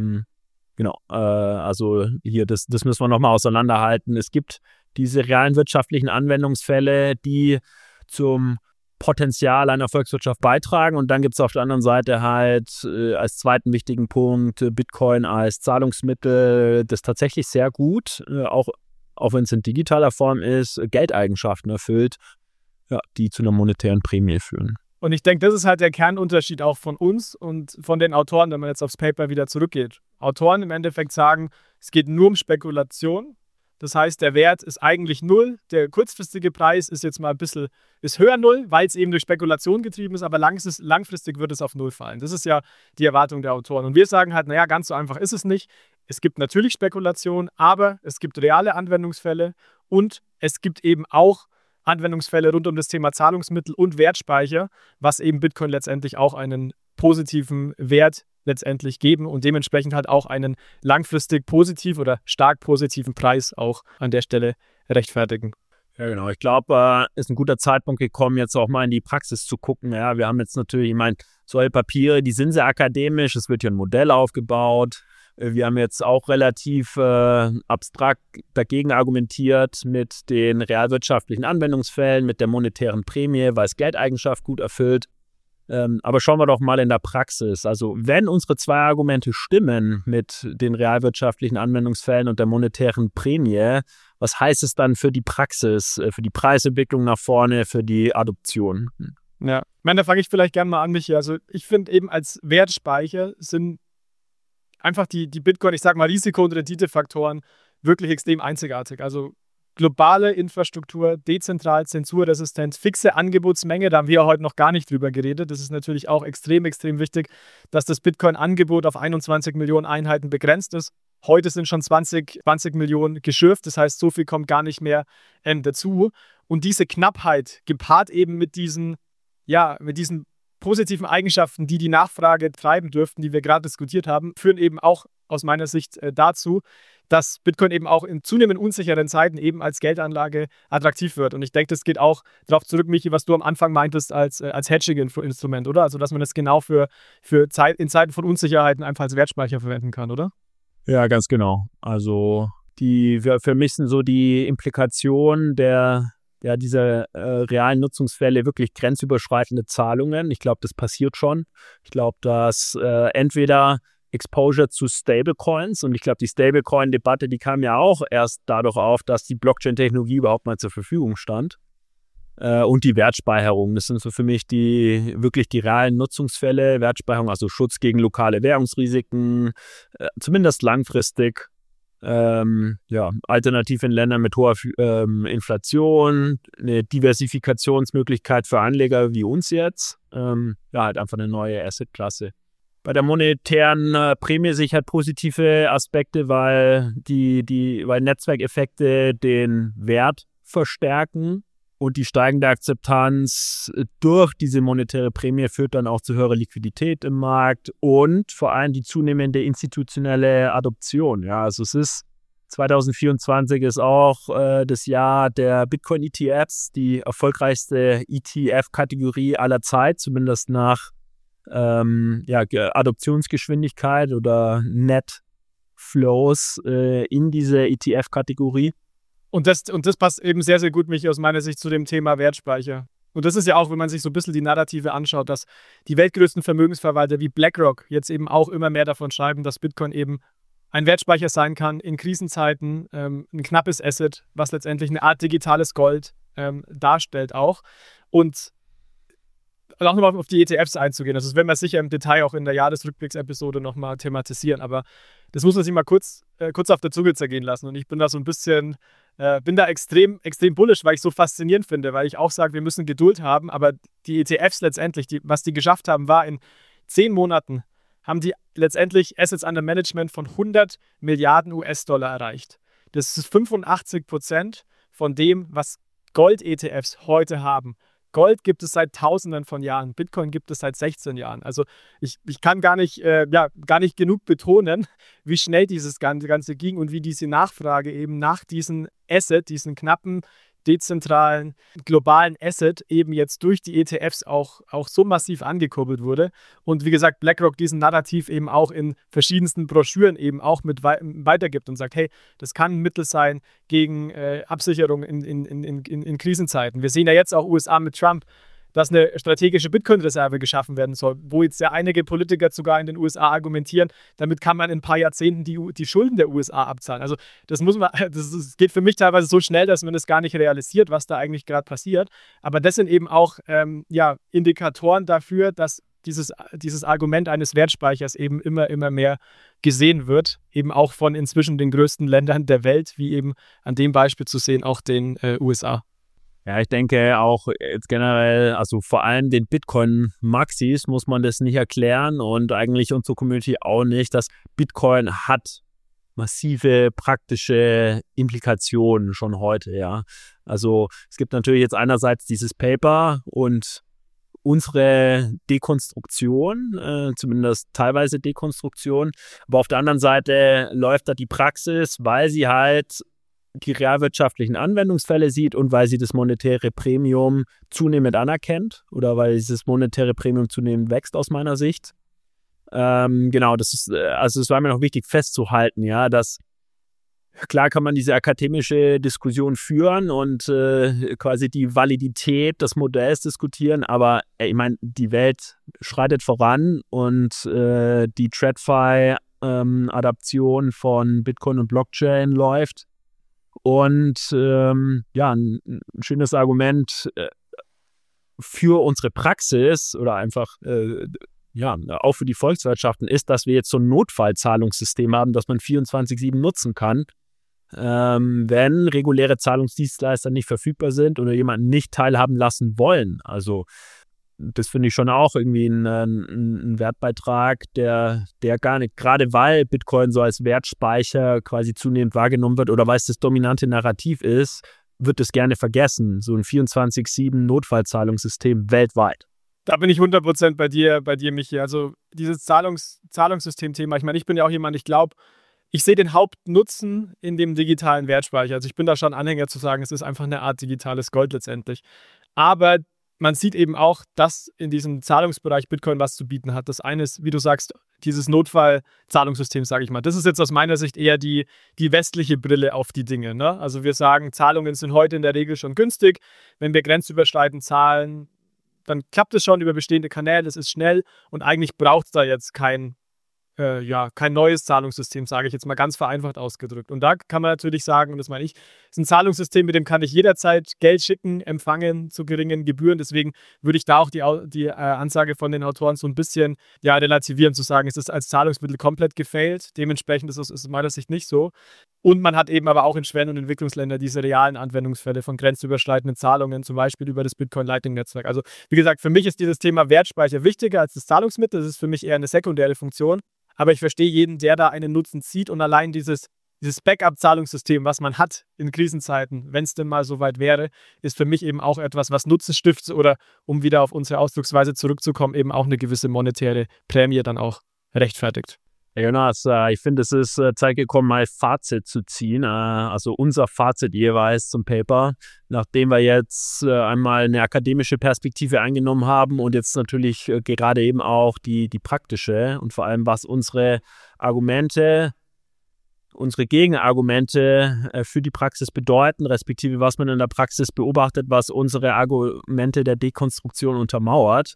Genau, also hier, das müssen wir nochmal auseinanderhalten. Es gibt diese realen wirtschaftlichen Anwendungsfälle, die zum Potenzial einer Volkswirtschaft beitragen. Und dann gibt es auf der anderen Seite halt als zweiten wichtigen Punkt Bitcoin als Zahlungsmittel, das tatsächlich sehr gut, auch wenn es in digitaler Form ist, Geldeigenschaften erfüllt, ja, die zu einer monetären Prämie führen. Und ich denke, das ist halt der Kernunterschied auch von uns und von den Autoren, wenn man jetzt aufs Paper wieder zurückgeht. Autoren im Endeffekt sagen, es geht nur um Spekulation. Das heißt, der Wert ist eigentlich null. Der kurzfristige Preis ist jetzt mal ist höher null, weil es eben durch Spekulation getrieben ist, aber langfristig wird es auf null fallen. Das ist ja die Erwartung der Autoren. Und wir sagen halt, naja, ganz so einfach ist es nicht. Es gibt natürlich Spekulation, aber es gibt reale Anwendungsfälle und es gibt eben auch Anwendungsfälle rund um das Thema Zahlungsmittel und Wertspeicher, was eben Bitcoin letztendlich auch einen positiven Wert letztendlich geben und dementsprechend halt auch einen langfristig positiv oder stark positiven Preis auch an der Stelle rechtfertigen. Ja, genau. Ich glaube, ist ein guter Zeitpunkt gekommen, jetzt auch mal in die Praxis zu gucken. Ja, wir haben jetzt natürlich, ich meine, solche Papiere, die sind sehr akademisch, es wird hier ein Modell aufgebaut. Wir haben jetzt auch relativ abstrakt dagegen argumentiert mit den realwirtschaftlichen Anwendungsfällen, mit der monetären Prämie, weil es Geldeigenschaft gut erfüllt. Aber schauen wir doch mal in der Praxis. Also wenn unsere zwei Argumente stimmen mit den realwirtschaftlichen Anwendungsfällen und der monetären Prämie, was heißt es dann für die Praxis, für die Preisentwicklung nach vorne, für die Adoption? Ja, ich meine, da fange ich vielleicht gerne mal an, Michi. Also ich finde eben als Wertspeicher sind einfach die Bitcoin, ich sag mal Risiko- und Renditefaktoren wirklich extrem einzigartig. Also globale Infrastruktur, dezentral, zensurresistent, fixe Angebotsmenge, da haben wir heute noch gar nicht drüber geredet. Das ist natürlich auch extrem wichtig, dass das Bitcoin-Angebot auf 21 Millionen Einheiten begrenzt ist. Heute sind schon 20 Millionen geschürft, das heißt, so viel kommt gar nicht mehr dazu. Und diese Knappheit gepaart eben mit diesen positiven Eigenschaften, die Nachfrage treiben dürften, die wir gerade diskutiert haben, führen eben auch aus meiner Sicht dazu, dass Bitcoin eben auch in zunehmend unsicheren Zeiten eben als Geldanlage attraktiv wird. Und ich denke, das geht auch darauf zurück, Michi, was du am Anfang meintest als Hedging-Instrument, oder? Also, dass man das genau in Zeiten von Unsicherheiten einfach als Wertspeicher verwenden kann, oder? Ja, ganz genau. Also, für mich sind so die Implikationen dieser realen Nutzungsfälle wirklich grenzüberschreitende Zahlungen. Ich glaube, das passiert schon. Ich glaube, dass entweder Exposure zu Stablecoins, und ich glaube, die Stablecoin-Debatte, die kam ja auch erst dadurch auf, dass die Blockchain-Technologie überhaupt mal zur Verfügung stand. Und die Wertspeicherung, das sind so für mich wirklich die realen Nutzungsfälle. Wertspeicherung, also Schutz gegen lokale Währungsrisiken, zumindest langfristig. Alternativ in Ländern mit hoher Inflation, eine Diversifikationsmöglichkeit für Anleger wie uns jetzt. Halt einfach eine neue Assetklasse. Bei der monetären Prämie sehe ich halt positive Aspekte, weil weil Netzwerkeffekte den Wert verstärken und die steigende Akzeptanz durch diese monetäre Prämie führt dann auch zu höherer Liquidität im Markt und vor allem die zunehmende institutionelle Adoption. Ja, also es ist 2024 ist auch das Jahr der Bitcoin-ETFs, die erfolgreichste ETF-Kategorie aller Zeit, zumindest nach Adoptionsgeschwindigkeit oder Net Flows in diese ETF-Kategorie. Und das passt eben sehr, sehr gut, Michi, aus meiner Sicht zu dem Thema Wertspeicher. Und das ist ja auch, wenn man sich so ein bisschen die Narrative anschaut, dass die weltgrößten Vermögensverwalter wie BlackRock jetzt eben auch immer mehr davon schreiben, dass Bitcoin eben ein Wertspeicher sein kann in Krisenzeiten, ein knappes Asset, was letztendlich eine Art digitales Gold darstellt auch. Und auch nochmal auf die ETFs einzugehen, also das werden wir sicher im Detail auch in der Jahresrückblicks-Episode nochmal thematisieren, aber das muss man sich mal kurz auf der Zunge zergehen lassen. Und ich bin da so ein bisschen, bin da extrem bullish, weil ich so faszinierend finde, weil ich auch sage, wir müssen Geduld haben, aber die ETFs letztendlich, was die geschafft haben, war in 10 Monaten, haben die letztendlich Assets under Management von 100 Milliarden US-Dollar erreicht. Das ist 85% von dem, was Gold-ETFs heute haben. Gold gibt es seit Tausenden von Jahren, Bitcoin gibt es seit 16 Jahren. Also ich kann gar nicht genug betonen, wie schnell dieses Ganze ging und wie diese Nachfrage eben nach diesem Asset, diesen knappen, dezentralen, globalen Asset eben jetzt durch die ETFs auch so massiv angekurbelt wurde. Und wie gesagt, BlackRock diesen Narrativ eben auch in verschiedensten Broschüren eben auch mit weitergibt und sagt, hey, das kann ein Mittel sein gegen Absicherung in Krisenzeiten. Wir sehen ja jetzt auch USA mit Trump, dass eine strategische Bitcoin-Reserve geschaffen werden soll, wo jetzt ja einige Politiker sogar in den USA argumentieren, damit kann man in ein paar Jahrzehnten die Schulden der USA abzahlen. Also das geht für mich teilweise so schnell, dass man das gar nicht realisiert, was da eigentlich gerade passiert. Aber das sind eben auch Indikatoren dafür, dass dieses Argument eines Wertspeichers eben immer mehr gesehen wird, eben auch von inzwischen den größten Ländern der Welt, wie eben an dem Beispiel zu sehen, auch den USA. Ja, ich denke auch jetzt generell, also vor allem den Bitcoin-Maxis muss man das nicht erklären und eigentlich unsere Community auch nicht, dass Bitcoin hat massive praktische Implikationen schon heute, ja. Also es gibt natürlich jetzt einerseits dieses Paper und unsere Dekonstruktion, zumindest teilweise Dekonstruktion, aber auf der anderen Seite läuft da die Praxis, weil sie halt die realwirtschaftlichen Anwendungsfälle sieht und weil sie das monetäre Premium zunehmend anerkennt oder weil dieses monetäre Premium zunehmend wächst aus meiner Sicht. Genau, das war mir noch wichtig festzuhalten, ja, dass klar kann man diese akademische Diskussion führen und quasi die Validität des Modells diskutieren, aber ich meine, die Welt schreitet voran und die TradFi-Adaption von Bitcoin und Blockchain läuft. Und ein schönes Argument für unsere Praxis oder einfach auch für die Volkswirtschaften ist, dass wir jetzt so ein Notfallzahlungssystem haben, das man 24/7 nutzen kann, wenn reguläre Zahlungsdienstleister nicht verfügbar sind oder jemanden nicht teilhaben lassen wollen. Also das finde ich schon auch irgendwie ein Wertbeitrag, der gar nicht, gerade weil Bitcoin so als Wertspeicher quasi zunehmend wahrgenommen wird oder weil es das dominante Narrativ ist, wird es gerne vergessen. So ein 24/7 Notfallzahlungssystem weltweit. Da bin ich 100% bei dir, Michi. Also dieses Zahlungssystem-Thema, ich meine, ich bin ja auch jemand, ich glaube, ich sehe den Hauptnutzen in dem digitalen Wertspeicher. Also ich bin da schon Anhänger zu sagen, es ist einfach eine Art digitales Gold letztendlich. Aber man sieht eben auch, dass in diesem Zahlungsbereich Bitcoin was zu bieten hat. Das eine ist, wie du sagst, dieses Notfallzahlungssystem, sage ich mal. Das ist jetzt aus meiner Sicht eher die westliche Brille auf die Dinge, ne? Also wir sagen, Zahlungen sind heute in der Regel schon günstig. Wenn wir grenzüberschreitend zahlen, dann klappt es schon über bestehende Kanäle, es ist schnell und eigentlich braucht es da jetzt kein neues Zahlungssystem, sage ich jetzt mal ganz vereinfacht ausgedrückt. Und da kann man natürlich sagen, und das meine ich, ist ein Zahlungssystem, mit dem kann ich jederzeit Geld schicken, empfangen zu geringen Gebühren. Deswegen würde ich da auch die Ansage von den Autoren so ein bisschen relativieren, zu sagen, es ist als Zahlungsmittel komplett gefailt. Dementsprechend ist es aus meiner Sicht nicht so. Und man hat eben aber auch in Schwellen- und Entwicklungsländern diese realen Anwendungsfälle von grenzüberschreitenden Zahlungen, zum Beispiel über das Bitcoin Lightning Netzwerk. Also wie gesagt, für mich ist dieses Thema Wertspeicher wichtiger als das Zahlungsmittel. Das ist für mich eher eine sekundäre Funktion. Aber ich verstehe jeden, der da einen Nutzen zieht und allein dieses Backup-Zahlungssystem, was man hat in Krisenzeiten, wenn es denn mal so weit wäre, ist für mich eben auch etwas, was Nutzen stiftet oder, um wieder auf unsere Ausdrucksweise zurückzukommen, eben auch eine gewisse monetäre Prämie dann auch rechtfertigt. Jonas, ich finde, es ist Zeit gekommen, mal Fazit zu ziehen. Also unser Fazit jeweils zum Paper, nachdem wir jetzt einmal eine akademische Perspektive eingenommen haben und jetzt natürlich gerade eben auch die praktische und vor allem, was unsere Argumente, unsere Gegenargumente für die Praxis bedeuten, respektive was man in der Praxis beobachtet, was unsere Argumente der Dekonstruktion untermauert.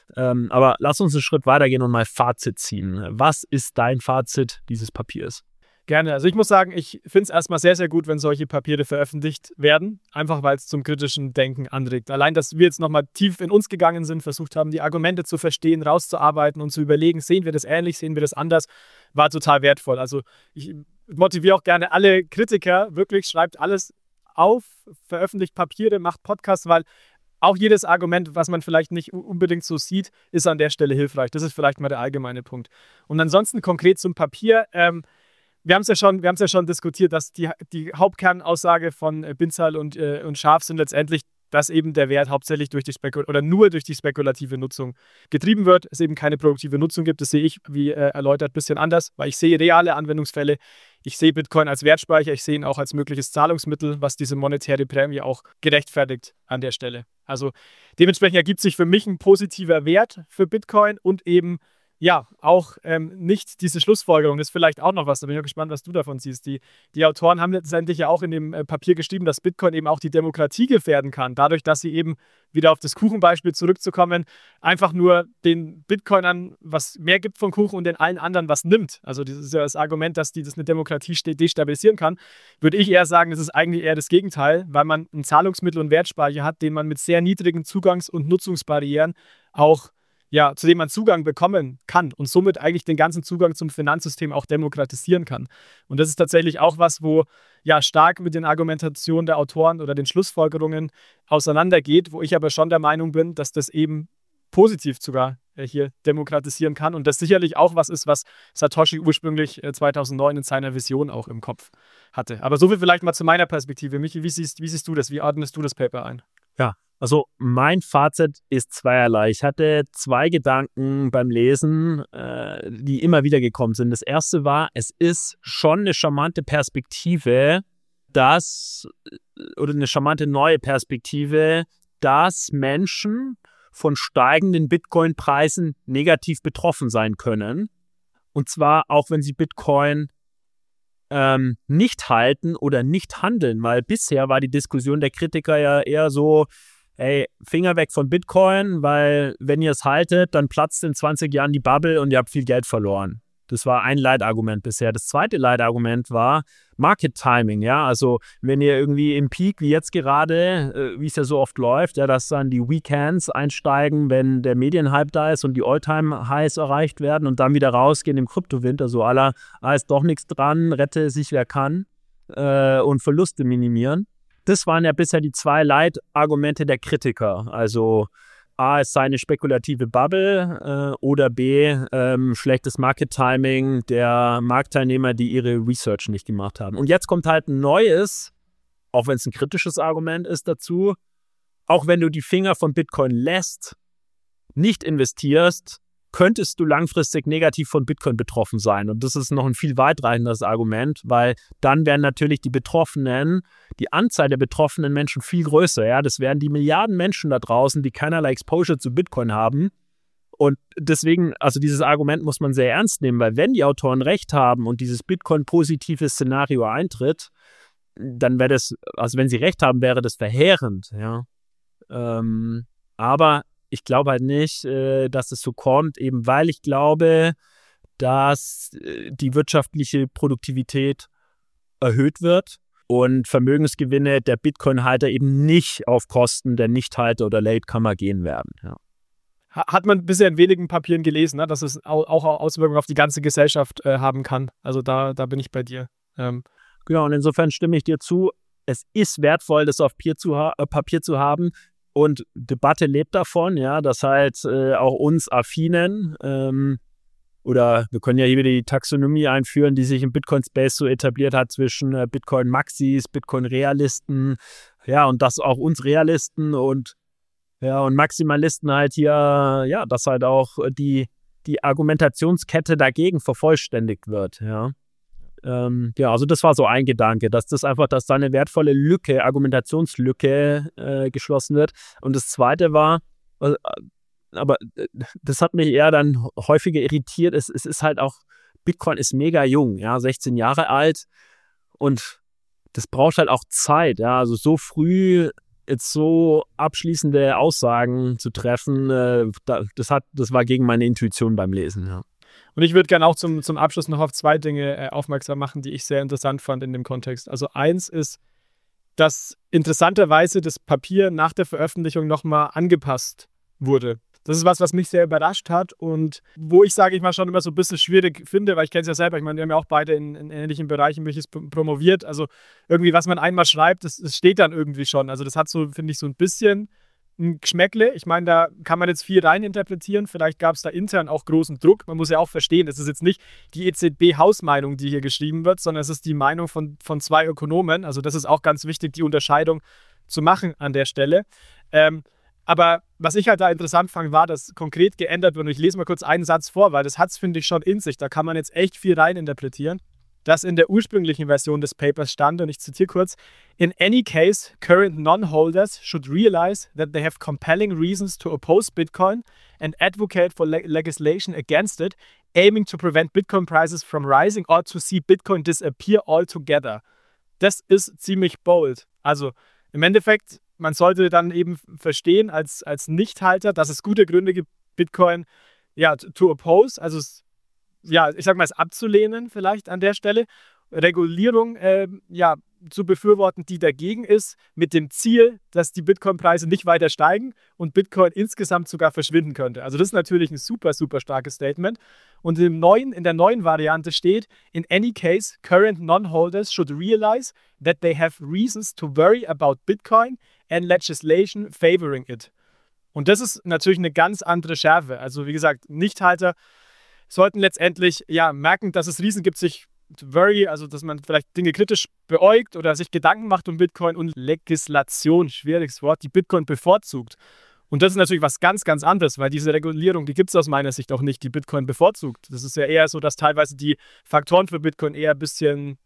Aber lass uns einen Schritt weitergehen und mal Fazit ziehen. Was ist dein Fazit dieses Papiers? Gerne. Also ich muss sagen, ich finde es erstmal sehr, sehr gut, wenn solche Papiere veröffentlicht werden, einfach weil es zum kritischen Denken anregt. Allein, dass wir jetzt nochmal tief in uns gegangen sind, versucht haben, die Argumente zu verstehen, rauszuarbeiten und zu überlegen, sehen wir das ähnlich, sehen wir das anders, war total wertvoll. Also ich motiviere auch gerne alle Kritiker, wirklich schreibt alles auf, veröffentlicht Papiere, macht Podcasts, weil auch jedes Argument, was man vielleicht nicht unbedingt so sieht, ist an der Stelle hilfreich. Das ist vielleicht mal der allgemeine Punkt. Und ansonsten konkret zum Papier, wir haben es ja schon diskutiert, dass die Hauptkernaussage von Binzal und Scharf sind letztendlich, dass eben der Wert hauptsächlich nur durch die spekulative Nutzung getrieben wird, es eben keine produktive Nutzung gibt. Das sehe ich, wie erläutert, ein bisschen anders, weil ich sehe reale Anwendungsfälle. Ich sehe Bitcoin als Wertspeicher, ich sehe ihn auch als mögliches Zahlungsmittel, was diese monetäre Prämie auch gerechtfertigt an der Stelle. Also dementsprechend ergibt sich für mich ein positiver Wert für Bitcoin und eben ja, auch nicht diese Schlussfolgerung, das ist vielleicht auch noch was, da bin ich auch gespannt, was du davon siehst. Die Autoren haben letztendlich ja auch in dem Papier geschrieben, dass Bitcoin eben auch die Demokratie gefährden kann, dadurch, dass sie eben, wieder auf das Kuchenbeispiel zurückzukommen, einfach nur den Bitcoinern was mehr gibt vom Kuchen und den allen anderen was nimmt. Also das ist ja das Argument, dass das eine Demokratie destabilisieren kann. Würde ich eher sagen, das ist eigentlich eher das Gegenteil, weil man ein Zahlungsmittel und Wertspeicher hat, den man mit sehr niedrigen Zugangs- und Nutzungsbarrieren auch zu dem man Zugang bekommen kann und somit eigentlich den ganzen Zugang zum Finanzsystem auch demokratisieren kann. Und das ist tatsächlich auch was, wo stark mit den Argumentationen der Autoren oder den Schlussfolgerungen auseinandergeht, wo ich aber schon der Meinung bin, dass das eben positiv sogar hier demokratisieren kann und das sicherlich auch was ist, was Satoshi ursprünglich 2009 in seiner Vision auch im Kopf hatte. Aber soviel vielleicht mal zu meiner Perspektive. Michi, wie siehst du das? Wie ordnest du das Paper ein? Ja, also mein Fazit ist zweierlei. Ich hatte zwei Gedanken beim Lesen, die immer wieder gekommen sind. Das erste war, es ist schon eine charmante Perspektive, oder eine charmante neue Perspektive, dass Menschen von steigenden Bitcoin-Preisen negativ betroffen sein können. Und zwar auch, wenn sie Bitcoin nicht halten oder nicht handeln, weil bisher war die Diskussion der Kritiker ja eher so, ey, Finger weg von Bitcoin, weil wenn ihr es haltet, dann platzt in 20 Jahren die Bubble und ihr habt viel Geld verloren. Das war ein Leitargument bisher. Das zweite Leitargument war Market Timing, ja, also wenn ihr irgendwie im Peak, wie jetzt gerade, wie es ja so oft läuft, ja, dass dann die Weekends einsteigen, wenn der Medienhype da ist und die All-Time-Highs erreicht werden und dann wieder rausgehen im Kryptowinter, so ist doch nichts dran, rette sich wer kann und Verluste minimieren. Das waren ja bisher die zwei Leitargumente der Kritiker, also A, es sei eine spekulative Bubble oder B, schlechtes Market-Timing der Marktteilnehmer, die ihre Research nicht gemacht haben. Und jetzt kommt halt ein neues, auch wenn es ein kritisches Argument ist dazu, auch wenn du die Finger von Bitcoin lässt, nicht investierst, könntest du langfristig negativ von Bitcoin betroffen sein. Und das ist noch ein viel weitreichendes Argument, weil dann wären natürlich die Anzahl der betroffenen Menschen viel größer. Ja? Das wären die Milliarden Menschen da draußen, die keinerlei Exposure zu Bitcoin haben. Und deswegen, also dieses Argument muss man sehr ernst nehmen, weil wenn die Autoren recht haben und dieses Bitcoin-positive Szenario eintritt, dann wäre das, also wenn sie recht haben, wäre das verheerend. Ja? Aber ich glaube halt nicht, dass es so kommt, eben weil ich glaube, dass die wirtschaftliche Produktivität erhöht wird und Vermögensgewinne der Bitcoin-Halter eben nicht auf Kosten der Nichthalter oder Latecomer gehen werden. Ja. Hat man bisher in wenigen Papieren gelesen, ne, dass es auch Auswirkungen auf die ganze Gesellschaft haben kann. Also da bin ich bei dir. Genau, und insofern stimme ich dir zu. Es ist wertvoll, das auf Papier zu haben. Und Debatte lebt davon, ja, dass halt auch uns Affinen oder wir können ja hier wieder die Taxonomie einführen, die sich im Bitcoin-Space so etabliert hat zwischen Bitcoin-Maxis, Bitcoin-Realisten, ja, und dass auch uns Realisten und Maximalisten halt hier, ja, dass halt auch die die Argumentationskette dagegen vervollständigt wird, ja. Also das war so ein Gedanke, dass da eine wertvolle Lücke, Argumentationslücke geschlossen wird. Und das Zweite war, aber das hat mich eher dann häufiger irritiert, es ist halt auch, Bitcoin ist mega jung, ja, 16 Jahre alt und das braucht halt auch Zeit, ja, also so früh jetzt so abschließende Aussagen zu treffen, das war gegen meine Intuition beim Lesen, ja. Und ich würde gerne auch zum Abschluss noch auf 2 Dinge aufmerksam machen, die ich sehr interessant fand in dem Kontext. Also eins ist, dass interessanterweise das Papier nach der Veröffentlichung nochmal angepasst wurde. Das ist was mich sehr überrascht hat und wo ich, sage ich mal, schon immer so ein bisschen schwierig finde, weil ich kenne es ja selber. Ich meine, wir haben ja auch beide in ähnlichen Bereichen welches promoviert. Also irgendwie, was man einmal schreibt, das steht dann irgendwie schon. Also das hat so, finde ich, so ein bisschen ein Geschmäckle. Ich meine, da kann man jetzt viel reininterpretieren. Vielleicht gab es da intern auch großen Druck. Man muss ja auch verstehen, es ist jetzt nicht die EZB-Hausmeinung, die hier geschrieben wird, sondern es ist die Meinung von 2 Ökonomen. Also das ist auch ganz wichtig, die Unterscheidung zu machen an der Stelle. Aber was ich halt da interessant fand, war, dass konkret geändert wird. Und ich lese mal kurz einen Satz vor, weil das hat es, finde ich, schon in sich. Da kann man jetzt echt viel reininterpretieren. Das in der ursprünglichen Version des Papers stand, und ich zitiere kurz: In any case, current non-holders should realize that they have compelling reasons to oppose Bitcoin and advocate for legislation against it, aiming to prevent Bitcoin prices from rising or to see Bitcoin disappear altogether. Das ist ziemlich bold. Also im Endeffekt, man sollte dann eben verstehen als Nichthalter, dass es gute Gründe gibt, Bitcoin to oppose, also ich sag mal, es abzulehnen vielleicht an der Stelle, Regulierung zu befürworten, die dagegen ist, mit dem Ziel, dass die Bitcoin-Preise nicht weiter steigen und Bitcoin insgesamt sogar verschwinden könnte. Also das ist natürlich ein super, super starkes Statement. Und in der neuen Variante steht: In any case, current non-holders should realize that they have reasons to worry about Bitcoin and legislation favoring it. Und das ist natürlich eine ganz andere Schärfe. Also wie gesagt, Nichthalter sollten letztendlich merken, dass es Riesen gibt, sich to worry, also dass man vielleicht Dinge kritisch beäugt oder sich Gedanken macht um Bitcoin, und Legislation, schwieriges Wort, die Bitcoin bevorzugt. Und das ist natürlich was ganz, ganz anderes, weil diese Regulierung, die gibt es aus meiner Sicht auch nicht, die Bitcoin bevorzugt. Das ist ja eher so, dass teilweise die Faktoren für Bitcoin eher ein bisschen,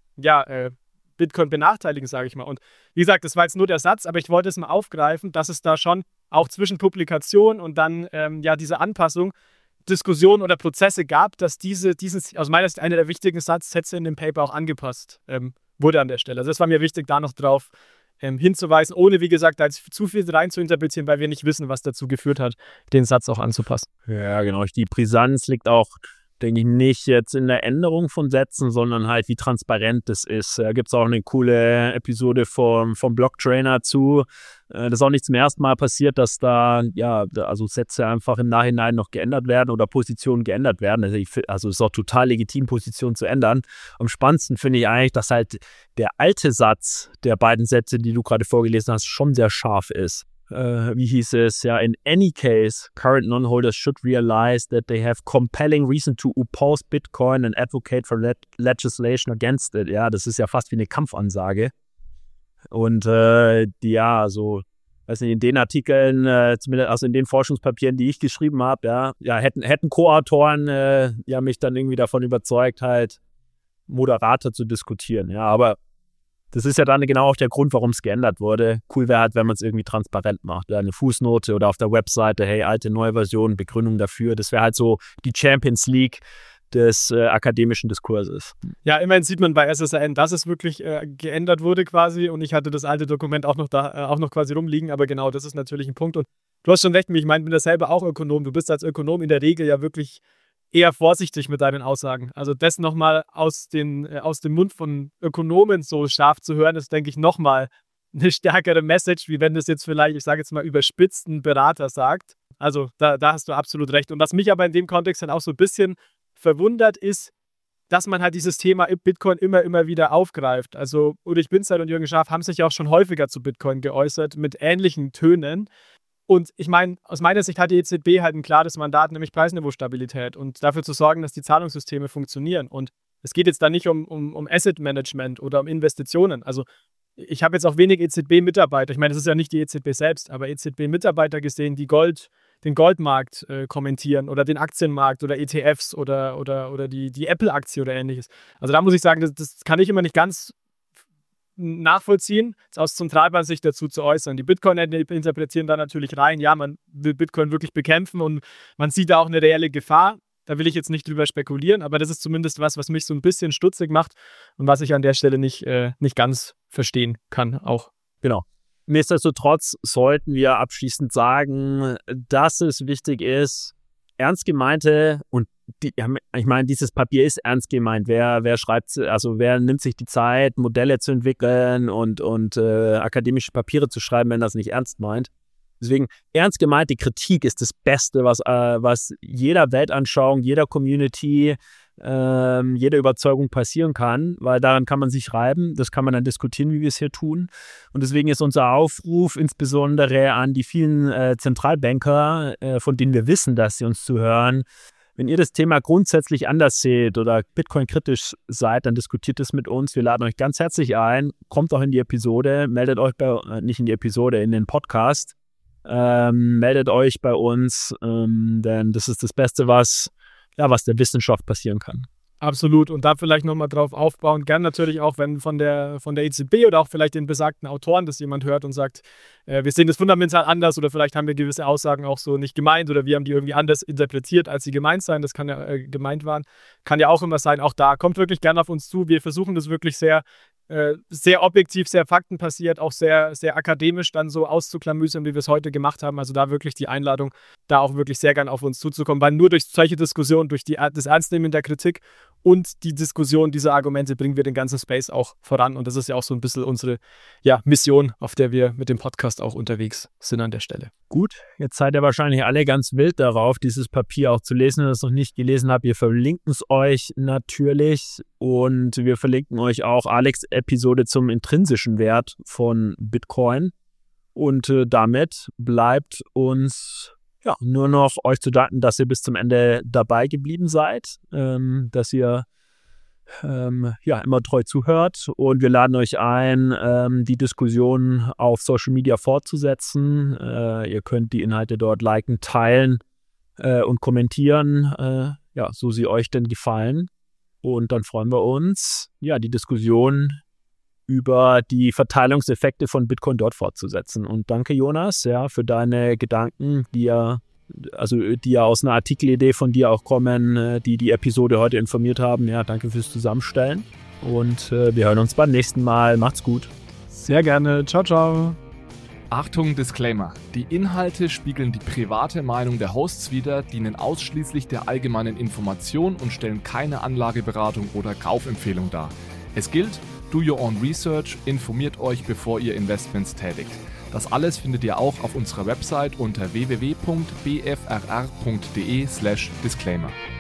Bitcoin benachteiligen, sage ich mal. Und wie gesagt, das war jetzt nur der Satz, aber ich wollte es mal aufgreifen, dass es da schon auch zwischen Publikation und dann diese Anpassung Diskussionen oder Prozesse gab, dass diesen, aus meiner Sicht, einer der wichtigen Satzsätze in dem Paper auch angepasst wurde an der Stelle. Also das war mir wichtig, da noch drauf hinzuweisen, ohne, wie gesagt, da jetzt zu viel rein zu interpretieren, weil wir nicht wissen, was dazu geführt hat, den Satz auch anzupassen. Ja, genau. Die Brisanz liegt auch, denke ich, nicht jetzt in der Änderung von Sätzen, sondern halt, wie transparent das ist. Da gibt es auch eine coole Episode vom Blocktrainer zu. Das ist auch nicht zum ersten Mal passiert, dass da, also Sätze einfach im Nachhinein noch geändert werden oder Positionen geändert werden. Also es ist auch total legitim, Positionen zu ändern. Am spannendsten finde ich eigentlich, dass halt der alte Satz der beiden Sätze, die du gerade vorgelesen hast, schon sehr scharf ist. Wie hieß es, in any case, current non-holders should realize that they have compelling reason to oppose Bitcoin and advocate for legislation against it. Ja, das ist ja fast wie eine Kampfansage. Und weiß nicht, in den Artikeln, zumindest also in den Forschungspapieren, die ich geschrieben habe, hätten Co-Autoren mich dann irgendwie davon überzeugt, halt moderater zu diskutieren. Ja, aber das ist ja dann genau auch der Grund, warum es geändert wurde. Cool wäre halt, wenn man es irgendwie transparent macht. Eine Fußnote oder auf der Webseite, hey, alte, neue Version, Begründung dafür. Das wäre halt so die Champions League des akademischen Diskurses. Ja, immerhin sieht man bei SSRN, dass es wirklich geändert wurde quasi, und ich hatte das alte Dokument auch noch quasi rumliegen, aber genau, das ist natürlich ein Punkt. Und du hast schon recht, ich meine, bin da selber auch Ökonom. Du bist als Ökonom in der Regel ja wirklich eher vorsichtig mit deinen Aussagen. Also das nochmal aus dem Mund von Ökonomen so scharf zu hören, ist, denke ich, nochmal eine stärkere Message, wie wenn das jetzt vielleicht, ich sage jetzt mal, überspitzt ein Berater sagt. Also da hast du absolut recht. Und was mich aber in dem Kontext dann auch so ein bisschen verwundert ist, dass man halt dieses Thema Bitcoin immer wieder aufgreift. Also Ulrich Binzeit und Jürgen Schaaf haben sich ja auch schon häufiger zu Bitcoin geäußert, mit ähnlichen Tönen. Und ich meine, aus meiner Sicht hat die EZB halt ein klares Mandat, nämlich Preisniveaustabilität, und dafür zu sorgen, dass die Zahlungssysteme funktionieren. Und es geht jetzt da nicht um Asset-Management oder um Investitionen. Also ich habe jetzt auch wenig EZB-Mitarbeiter, ich meine, das ist ja nicht die EZB selbst, aber EZB-Mitarbeiter gesehen, die Gold den Goldmarkt kommentieren oder den Aktienmarkt oder ETFs oder die Apple-Aktie oder ähnliches. Also da muss ich sagen, das kann ich immer nicht ganz nachvollziehen, aus Zentralbank-Sicht dazu zu äußern. Die Bitcoiner interpretieren da natürlich rein, ja, man will Bitcoin wirklich bekämpfen und man sieht da auch eine reelle Gefahr. Da will ich jetzt nicht drüber spekulieren, aber das ist zumindest was mich so ein bisschen stutzig macht und was ich an der Stelle nicht ganz verstehen kann auch. Genau. Nichtsdestotrotz sollten wir abschließend sagen, dass es wichtig ist, ernst gemeinte, und ich meine, dieses Papier ist ernst gemeint. Wer schreibt, also wer nimmt sich die Zeit, Modelle zu entwickeln und akademische Papiere zu schreiben, wenn das nicht ernst meint? Deswegen, ernst gemeinte Kritik ist das Beste, was jeder Weltanschauung, jeder Community, jeder Überzeugung passieren kann, weil daran kann man sich reiben, das kann man dann diskutieren, wie wir es hier tun. Und deswegen ist unser Aufruf insbesondere an die vielen Zentralbanker, von denen wir wissen, dass sie uns zuhören: Wenn ihr das Thema grundsätzlich anders seht oder Bitcoin-kritisch seid, dann diskutiert es mit uns. Wir laden euch ganz herzlich ein. Kommt auch in die Episode, meldet euch nicht in die Episode, in den Podcast. Meldet euch bei uns, denn das ist das Beste, was der Wissenschaft passieren kann. Absolut. Und da vielleicht nochmal drauf aufbauen. Gern natürlich auch, wenn von der EZB oder auch vielleicht den besagten Autoren das jemand hört und sagt, wir sehen das fundamental anders oder vielleicht haben wir gewisse Aussagen auch so nicht gemeint oder wir haben die irgendwie anders interpretiert, als sie gemeint waren. Das kann ja gemeint waren. Kann ja auch immer sein. Auch da kommt wirklich gern auf uns zu. Wir versuchen das wirklich sehr objektiv, sehr faktenbasiert, auch sehr, sehr akademisch dann so auszuklamüsern, wie wir es heute gemacht haben. Also da wirklich die Einladung, da auch wirklich sehr gern auf uns zuzukommen, weil nur durch solche Diskussionen, durch das Ernstnehmen der Kritik und die Diskussion dieser Argumente bringen wir den ganzen Space auch voran. Und das ist ja auch so ein bisschen unsere Mission, auf der wir mit dem Podcast auch unterwegs sind an der Stelle. Gut, jetzt seid ihr wahrscheinlich alle ganz wild darauf, dieses Papier auch zu lesen. Wenn ihr es noch nicht gelesen habt, wir verlinken es euch natürlich und wir verlinken euch auch Alex' Episode zum intrinsischen Wert von Bitcoin. Und damit bleibt uns nur noch euch zu danken, dass ihr bis zum Ende dabei geblieben seid, dass ihr immer treu zuhört, und wir laden euch ein, die Diskussion auf Social Media fortzusetzen. Ihr könnt die Inhalte dort liken, teilen und kommentieren, so sie euch denn gefallen. Und dann freuen wir uns, die Diskussion über die Verteilungseffekte von Bitcoin dort fortzusetzen. Und danke, Jonas, für deine Gedanken, die ja aus einer Artikelidee von dir auch kommen, die Episode heute informiert haben. Ja, danke fürs Zusammenstellen. Und wir hören uns beim nächsten Mal. Macht's gut. Sehr gerne. Ciao, ciao. Achtung, Disclaimer. Die Inhalte spiegeln die private Meinung der Hosts wider, dienen ausschließlich der allgemeinen Information und stellen keine Anlageberatung oder Kaufempfehlung dar. Es gilt: Do your own research, informiert euch, bevor ihr Investments tätigt. Das alles findet ihr auch auf unserer Website unter www.bfrr.de/disclaimer.